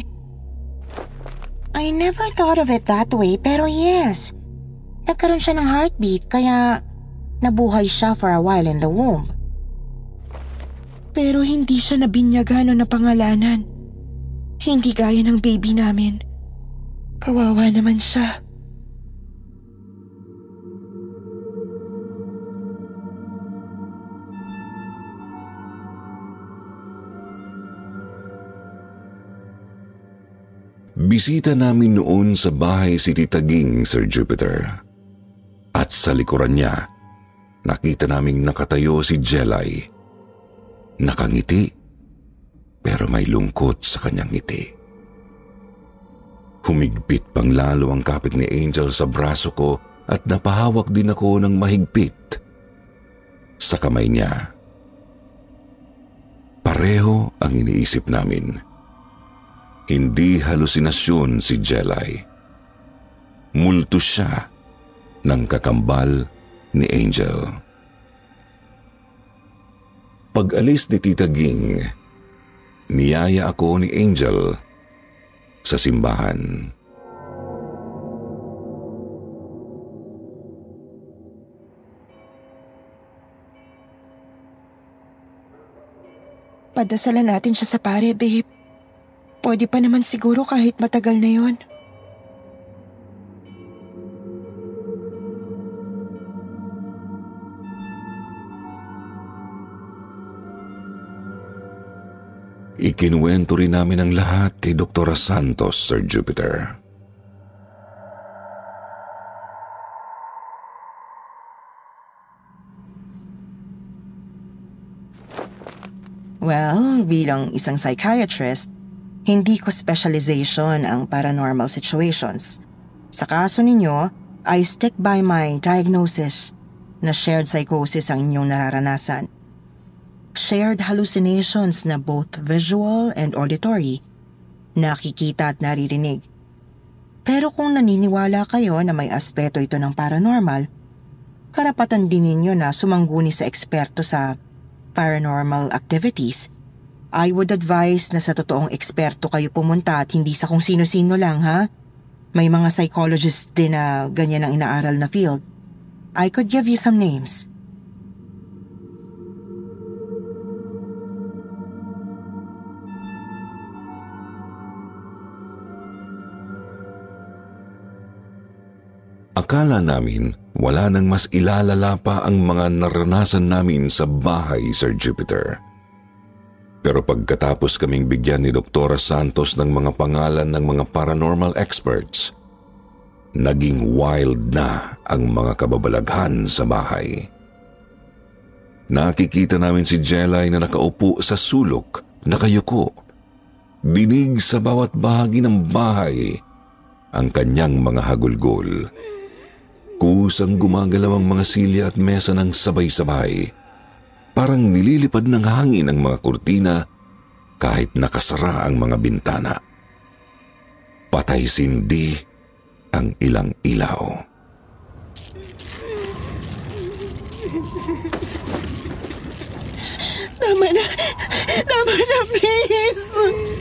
I never thought of it that way, pero yes. Nagkaroon siya ng heartbeat kaya nabuhay siya for a while in the womb. Pero hindi siya nabinyagan o napangalanan. Hindi gaya ng baby namin. Kawawa naman siya. Bisita namin noon sa bahay si Tita Ging, Sir Jupiter. At sa likuran niya, nakita naming nakatayo si Jelay. Nakangiti, pero may lungkot sa kanyang ngiti. Humigpit pang lalo ang kapit ni Angel sa braso ko at napahawak din ako ng mahigpit sa kamay niya. Pareho ang iniisip namin. Hindi halusinasyon si Jelay. Multo siya ng kakambal ni Angel. Pag-alis ni Tita Ging, niyaya ako ni Angel sa simbahan. Padasalan natin siya sa pare, babe. Pwede pa naman siguro kahit matagal na yon. Ikinuwento rin namin ang lahat kay Doktora Santos, Sir Jupiter. Well, bilang isang psychiatrist, hindi ko specialization ang paranormal situations. Sa kaso ninyo, I stick by my diagnosis na shared psychosis ang inyong nararanasan. Shared hallucinations na both visual and auditory, nakikita at naririnig. Pero kung naniniwala kayo na may aspeto ito ng paranormal, karapatan din ninyo na sumangguni sa eksperto sa paranormal activities. I would advise na sa totoong eksperto kayo pumunta at hindi sa kung sino-sino lang, ha? May mga psychologists din na ganyan ang inaaral na field. I could give you some names. Akala namin wala nang mas ilalala pa ang mga naranasan namin sa bahay, Sir Jupiter. Pero pagkatapos kaming bigyan ni Doktora Santos ng mga pangalan ng mga paranormal experts, naging wild na ang mga kababalaghan sa bahay. Nakikita namin si Jelay na nakaupo sa sulok, nakayuko. Dinig sa bawat bahagi ng bahay ang kanyang mga hagulgol. Kusang gumagalaw ang mga silya at mesa ng sabay-sabay. Parang nililipad ng hangin ang mga kurtina kahit nakasara ang mga bintana. Patay sindi ang ilang ilaw. Tama na! Tama na, please!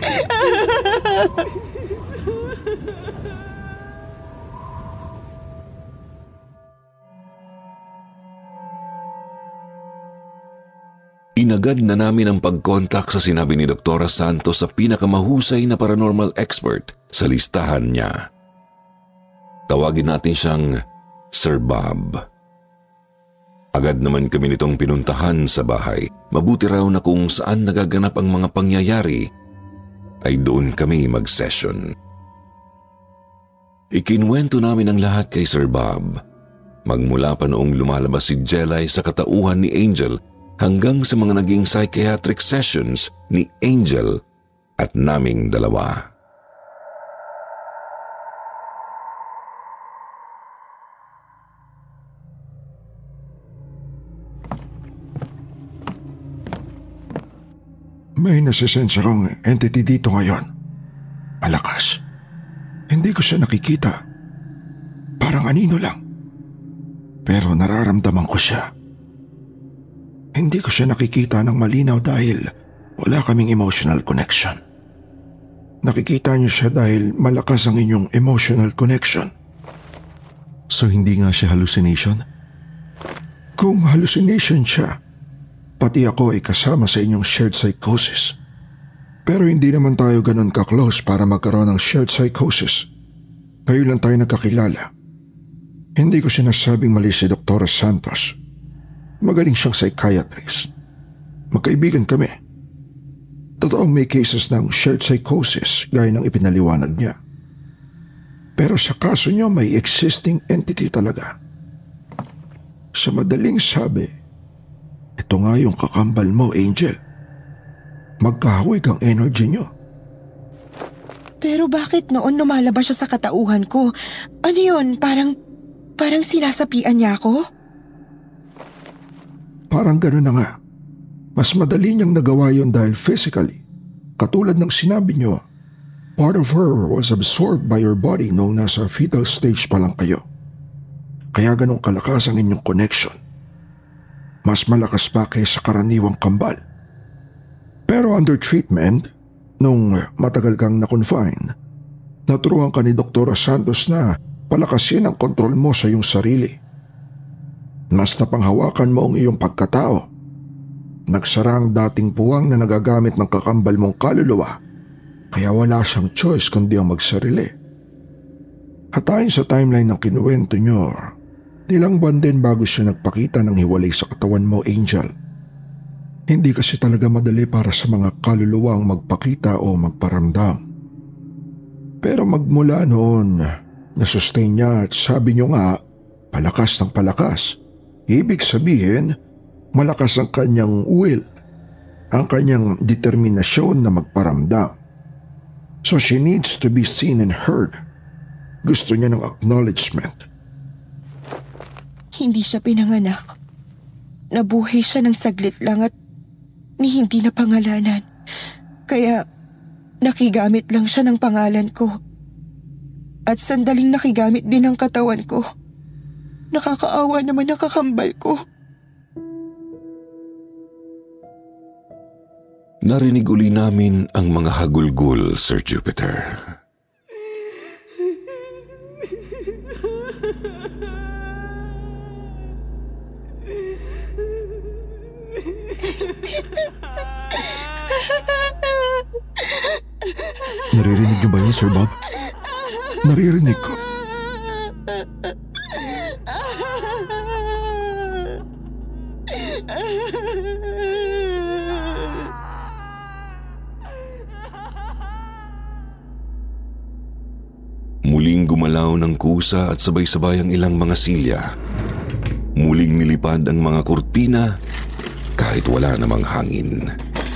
Inagad na namin ang pag-contact sa sinabi ni Doktora Santos sa pinakamahusay na paranormal expert sa listahan niya. Tawagin natin siyang Sir Bob. Agad naman kami nitong pinuntahan sa bahay. Mabuti raw na kung saan nagaganap ang mga pangyayari, ay doon kami mag-session. Ikinwento namin ang lahat kay Sir Bob. Magmula pa noong lumalabas si Jelay sa katauhan ni Angel hanggang sa mga naging psychiatric sessions ni Angel at naming dalawa. May nasisense akong entity dito ngayon. Malakas. Hindi ko siya nakikita. Parang anino lang. Pero nararamdaman ko siya. Hindi ko siya nakikita ng malinaw dahil wala kaming emotional connection. Nakikita niyo siya dahil malakas ang inyong emotional connection. So hindi nga siya hallucination? Kung hallucination siya, pati ako ay kasama sa inyong shared psychosis. Pero hindi naman tayo ganun ka-close para magkaroon ng shared psychosis. Kayo lang tayo nagkakilala. Hindi ko sinasabing mali si Doktora Santos. Magaling siyang psychiatrist. Magkaibigan kami. Totoong may cases ng shared psychosis gaya ng ipinaliwanag niya. Pero sa kaso niyo may existing entity talaga. Sa madaling sabi, ito nga yung kakambal mo, Angel. Magkahawig ang energy niyo. Pero bakit noon lumalabas siya sa katauhan ko? Ano yun? Parang, parang sinasapian niya ako? Parang gano'n na nga. Mas madali niyang nagawa yun dahil physically, katulad ng sinabi niyo, part of her was absorbed by your body noong nasa fetal stage pa lang kayo. Kaya ganun kalakas ang inyong connection. Mas malakas pa kaysa karaniwang kambal. Pero under treatment, nung matagal kang na-confine, naturuan ka ni Doktora Santos na palakasin ang kontrol mo sa iyong sarili. Mas napanghawakan mo ang iyong pagkatao. Nagsara ang dating puwang na nagagamit ng kakambal mong kaluluwa, kaya wala siyang choice kundi ang magsarili. At ayon sa timeline ng kinuwento niyo, ilang buwan din bago siya nagpakita ng hiwalay sa katawan mo, Angel. Hindi kasi talaga madali para sa mga kaluluwang magpakita o magparamdam. Pero magmula noon, nasustain niya at sabi niyo nga, palakas ng palakas. Ibig sabihin, malakas ang kanyang will, ang kanyang determinasyon na magparamdam. So she needs to be seen and heard. Gusto niya ng acknowledgement. Hindi siya pinanganak. Nabuhay siya ng saglit lang at ni hindi na pangalanan. Kaya nakigamit lang siya ng pangalan ko. At sandaling nakigamit din ang katawan ko. Nakakaawa naman ang kakambal ko. Narinig uli namin ang mga hagulgol, Sir Jupiter. Naririnig niyo ba yun, Sir Bob? Naririnig ko. Muling gumalaw gumalaw ng kusa at sabay-sabay ang ilang mga silya. Muling nilipad ang mga kurtina kahit wala namang hangin.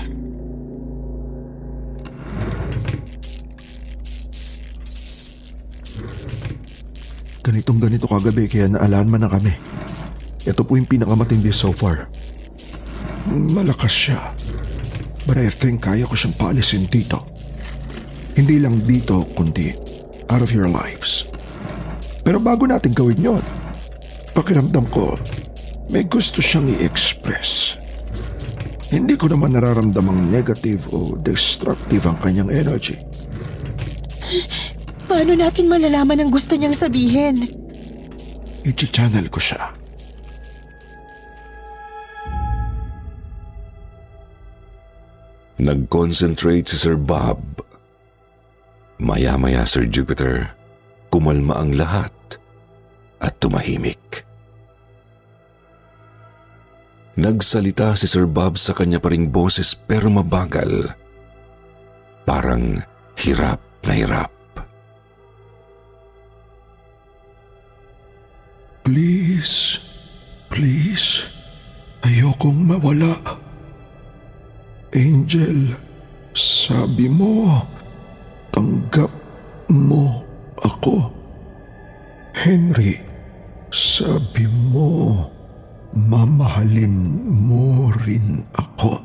Ganitong ganito kagabi kaya naalarma na kami. Ito po yung pinakamatindi so far. Malakas siya. But I think kaya ko siyang paalisin dito. Hindi lang dito kundi out of your lives. Pero bago natin gawin yon, pakiramdam ko may gusto siyang i-express. Hindi ko naman nararamdamang negative o destructive ang kanyang energy. Paano natin malalaman ang gusto niyang sabihin? I-channel ko siya. Nag-concentrate si Sir Bob. Maya-maya, Sir Jupiter, kumalma ang lahat at tumahimik. Nagsalita si Sir Bob sa kanya pa ring boses pero mabagal. Parang hirap na hirap. Please, please, ayokong mawala. Angel, sabi mo, tanggap mo ako. Henry, sabi mo, mamahalin mo rin ako.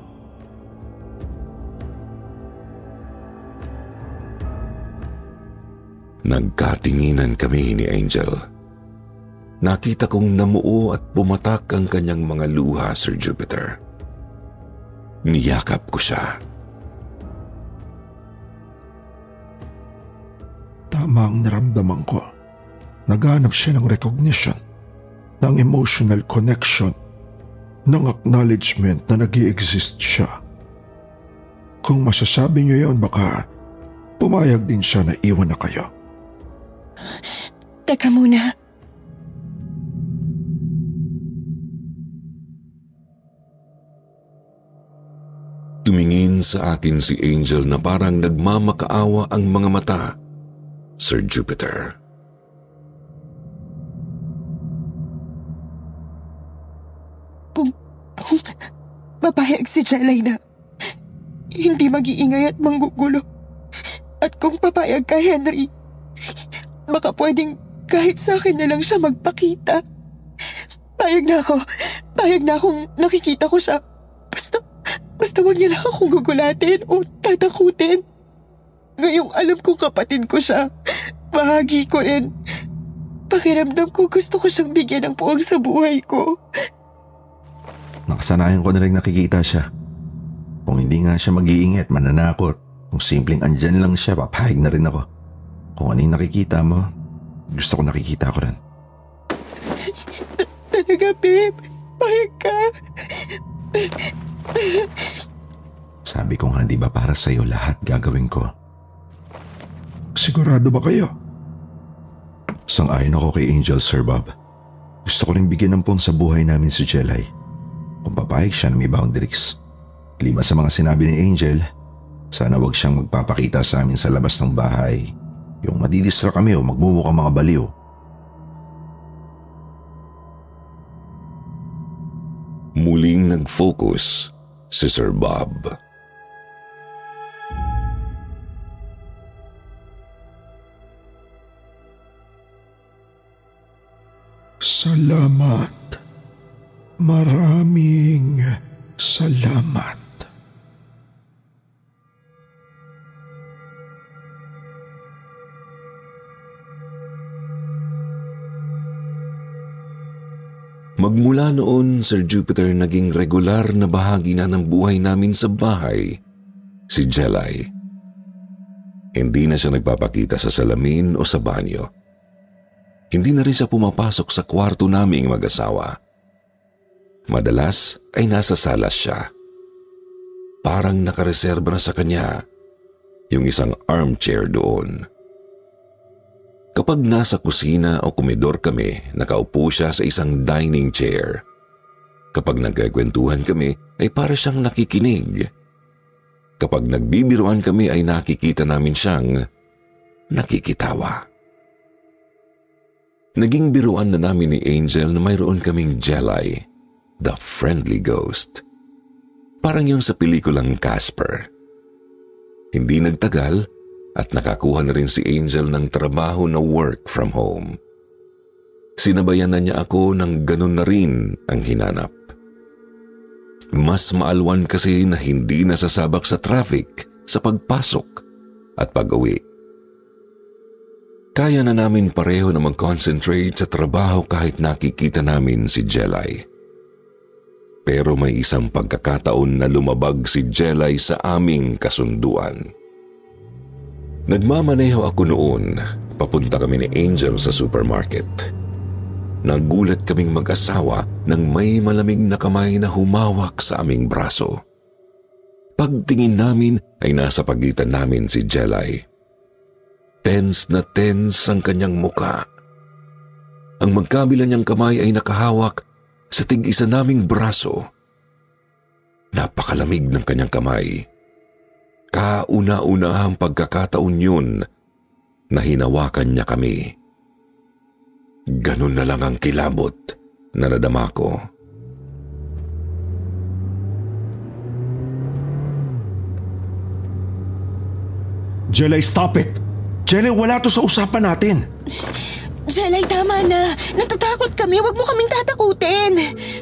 Nagkatinginan kami ni Angel. Nakita kong namuo at bumatak ang kanyang mga luha, Sir Jupiter. Niyakap ko siya. Tama ang naramdaman ko. Naghanap siya ng recognition, ng emotional connection, ng acknowledgement na nag-i-exist siya. Kung masasabi niyo yon, baka pumayag din siya na iwan na kayo. Teka muna. Tumingin sa akin si Angel na parang nagmamakaawa ang mga mata, Sir Jupiter. Kung, kung papayag si Jelay na hindi mag-iingay at manggugulo, at kung papayag ka, Henry, baka pwedeng kahit sa akin na lang siya magpakita. Payag na ako. Payag na akong nakikita ko siya. Basta, basta wag niya lang akong gugulatin o tatakutin. Ngayong alam kong kapatid ko siya, bahagi ko rin. Pakiramdam ko gusto ko siyang bigyan ng puwag sa buhay ko. Nakasanayan ko na rin nakikita siya. Kung hindi nga siya mag-iingat, mananakot. Kung simpleng andyan lang siya, papahig na rin ako. Kung ano yung nakikita mo, gusto ko nakikita ko rin. Talaga, babe? Pahig ka? Sabi ko nga, di ba para sa'yo lahat gagawin ko? Sigurado ba kayo? Sang-ayon ako kay Angel, Sir Bob. Gusto ko rin bigyan ng puwang sa buhay namin si Jelay. Kung papayag siya na may boundaries. Liba sa mga sinabi ni Angel, sana wag siyang magpapakita sa amin sa labas ng bahay. Yung madidistra kami o magmumukha mga baliw. Muling nag-focus si Sir Bob. Salamat. Maraming salamat. Magmula noon, Sir Jupiter, naging regular na bahagi na ng buhay namin sa bahay, si Jelay. Hindi na siya nagpapakita sa salamin o sa banyo. Hindi na rin siya pumapasok sa kwarto naming mag-asawa. Madalas ay nasa salas siya. Parang nakareserba na sa kanya yung isang armchair doon. Kapag nasa kusina o komedor kami, nakaupo siya sa isang dining chair. Kapag nagkakwentuhan kami, ay para siyang nakikinig. Kapag nagbibiruan kami, ay nakikita namin siyang nakikitawa. Naging biruan na namin ni Angel na mayroon kaming Jelay, the friendly ghost. Parang yung sa pelikulang Casper. Hindi nagtagal at nakakuha na rin si Angel ng trabaho na work from home. Sinabayan na niya ako ng ganun na rin ang hinanap. Mas maalwan kasi na hindi nasasabak sa traffic sa pagpasok at pag-uwi. Kaya na namin pareho na mag-concentrate sa trabaho kahit nakikita namin si Jelay. Pero may isang pagkakataon na lumabag si Jelay sa aming kasunduan. Nagmamaneho ako noon, papunta kami ni Angel sa supermarket. Nagulat kaming mag-asawa nang may malamig na kamay na humawak sa aming braso. Pagtingin namin ay nasa pagitan namin si Jelay. Tense na tense ang kanyang muka. Ang magkabila niyang kamay ay nakahawak sa tig-isa naming braso. Napakalamig ng kanyang kamay. Kauna-unahang pagkakataon yun na hinawakan niya kami. Ganun na lang ang kilabot na nadama ko. Jelay, stop it! Jelay, wala to sa usapan natin. Jelay, tama na. Natatakot kami. Huwag mo kaming tatakutin.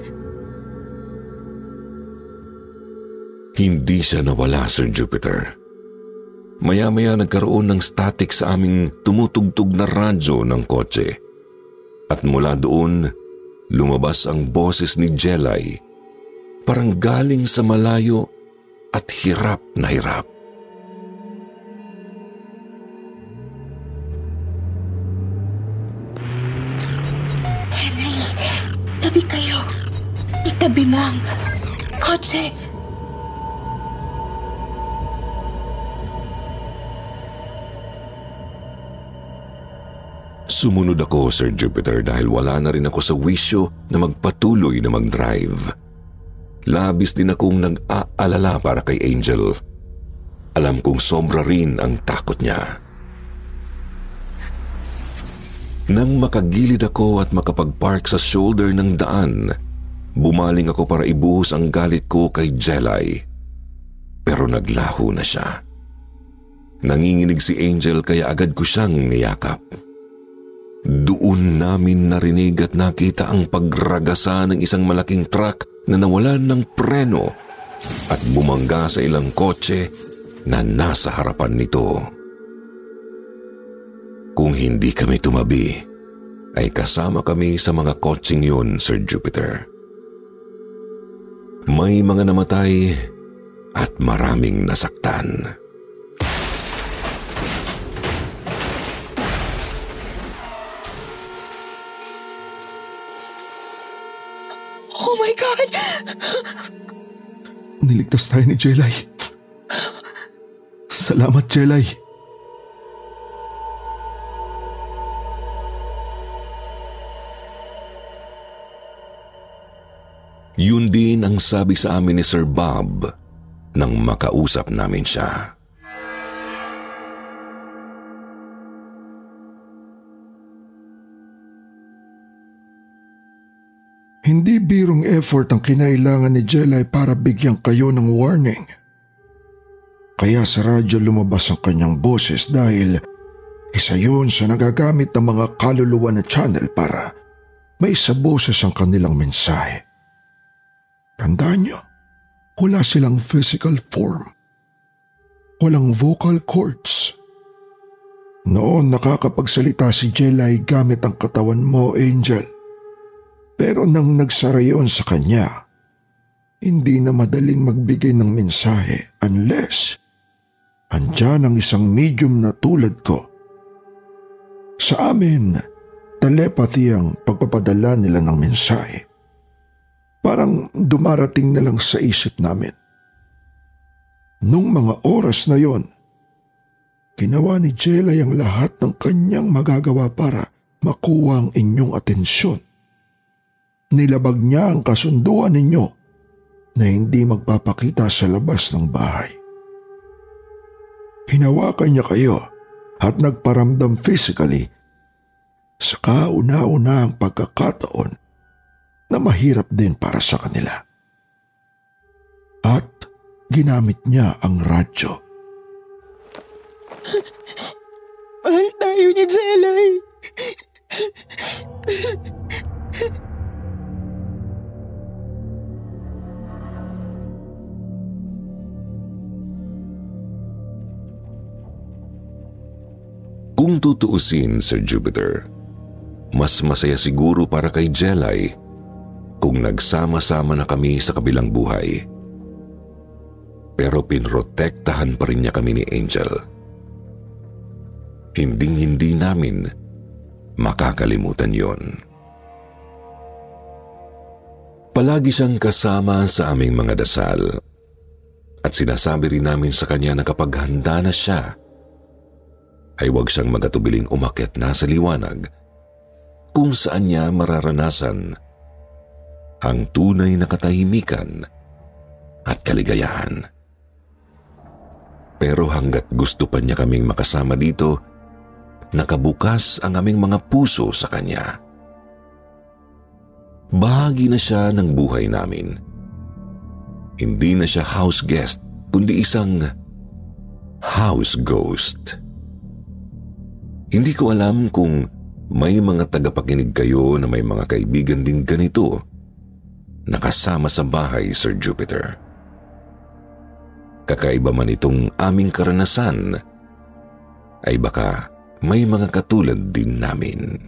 Hindi siya nawala, Sir Jupiter. Maya-maya nagkaroon ng static sa aming tumutugtog na radyo ng kotse. At mula doon, lumabas ang boses ni Jelay, parang galing sa malayo at hirap na hirap. Henry, tabi kayo. Itabi mo ang kotse. Sumunod ako, Sir Jupiter, dahil wala na rin ako sa wisyo na magpatuloy na mag-drive. Labis din akong nag-aalala para kay Angel. Alam kong sobra rin ang takot niya. Nang makagilid ako at makapag-park sa shoulder ng daan, bumaling ako para ibuhos ang galit ko kay Jelay. Pero naglaho na siya. Nanginginig si Angel kaya agad ko siyang niyakap. Doon namin narinig at nakita ang pagragasa ng isang malaking truck na nawalan ng preno at bumangga sa ilang kotse na nasa harapan nito. Kung hindi kami tumabi, ay kasama kami sa mga kotseng yun, Sir Jupiter. May mga namatay at maraming nasaktan. Oh my God! Niligtas tayo ni Jelay. Salamat, Jelay. Yun din ang sabi sa amin ni Sir Bob nang makausap namin siya. Hindi birong effort ang kinailangan ni Jelay para bigyan kayo ng warning. Kaya sa radyo lumabas ang kanyang boses dahil isa yun sa nagagamit ng mga kaluluwa na channel para may sa boses ang kanilang mensahe. Tandaan niyo, wala silang physical form. Walang vocal cords. Noon nakakapagsalita si Jelay gamit ang katawan mo, Angel. Pero nang nagsara yun sa kanya, hindi na madaling magbigay ng mensahe unless andyan ang isang medium na tulad ko. Sa amin, telepathy ang pagpapadala nila ng mensahe. Parang dumarating na lang sa isip namin. Nung mga oras na yon, ginawa ni Jelay ang lahat ng kanyang magagawa para makuha ang inyong atensyon. Nilabag niya ang kasunduan ninyo na hindi magpapakita sa labas ng bahay. Hinawakan niya kayo at nagparamdam physically sa kauna-unahang pagkakataon na mahirap din para sa kanila. At ginamit niya ang radyo. Mahal tayo ni Jelay. Kung tutuusin, Sir Jupiter, mas masaya siguro para kay Jelay kung nagsama-sama na kami sa kabilang buhay. Pero pinrotektahan pa rin niya kami ni Angel. Hinding-hindi namin makakalimutan yon. Palagi siyang kasama sa aming mga dasal at sinasabi rin namin sa kanya na kapag handa na siya, ay huwag siyang magatubiling umakyat na sa liwanag kung saan niya mararanasan ang tunay na katahimikan at kaligayahan. Pero hanggat gusto pa niya kaming makasama dito, nakabukas ang aming mga puso sa kanya. Bahagi na siya ng buhay namin. Hindi na siya house guest, kundi isang house ghost. Hindi ko alam kung may mga tagapakinig kayo na may mga kaibigan din ganito nakasama sa bahay, Sir Jupiter. Kakaiba man itong aming karanasan, ay baka may mga katulad din namin.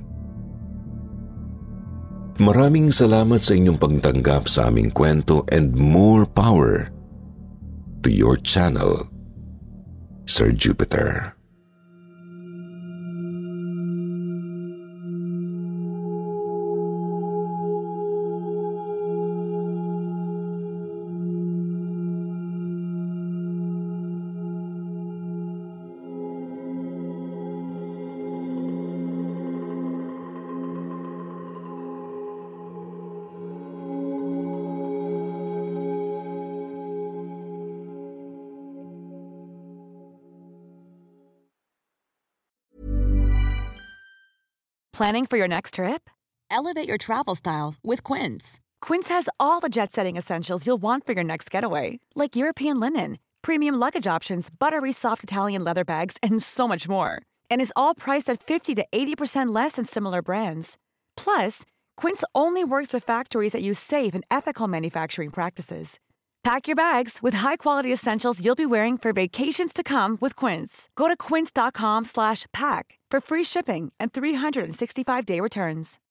Maraming salamat sa inyong pagtanggap sa aming kwento and more power to your channel, Sir Jupiter. Planning for your next trip? Elevate your travel style with Quince. Quince has all the jet-setting essentials you'll want for your next getaway, like European linen, premium luggage options, buttery soft Italian leather bags, and so much more. And is all priced at fifty to eighty percent less than similar brands. Plus, Quince only works with factories that use safe and ethical manufacturing practices. Pack your bags with high-quality essentials you'll be wearing for vacations to come with Quince. Go to quince.com slash pack for free shipping and three sixty-five day returns.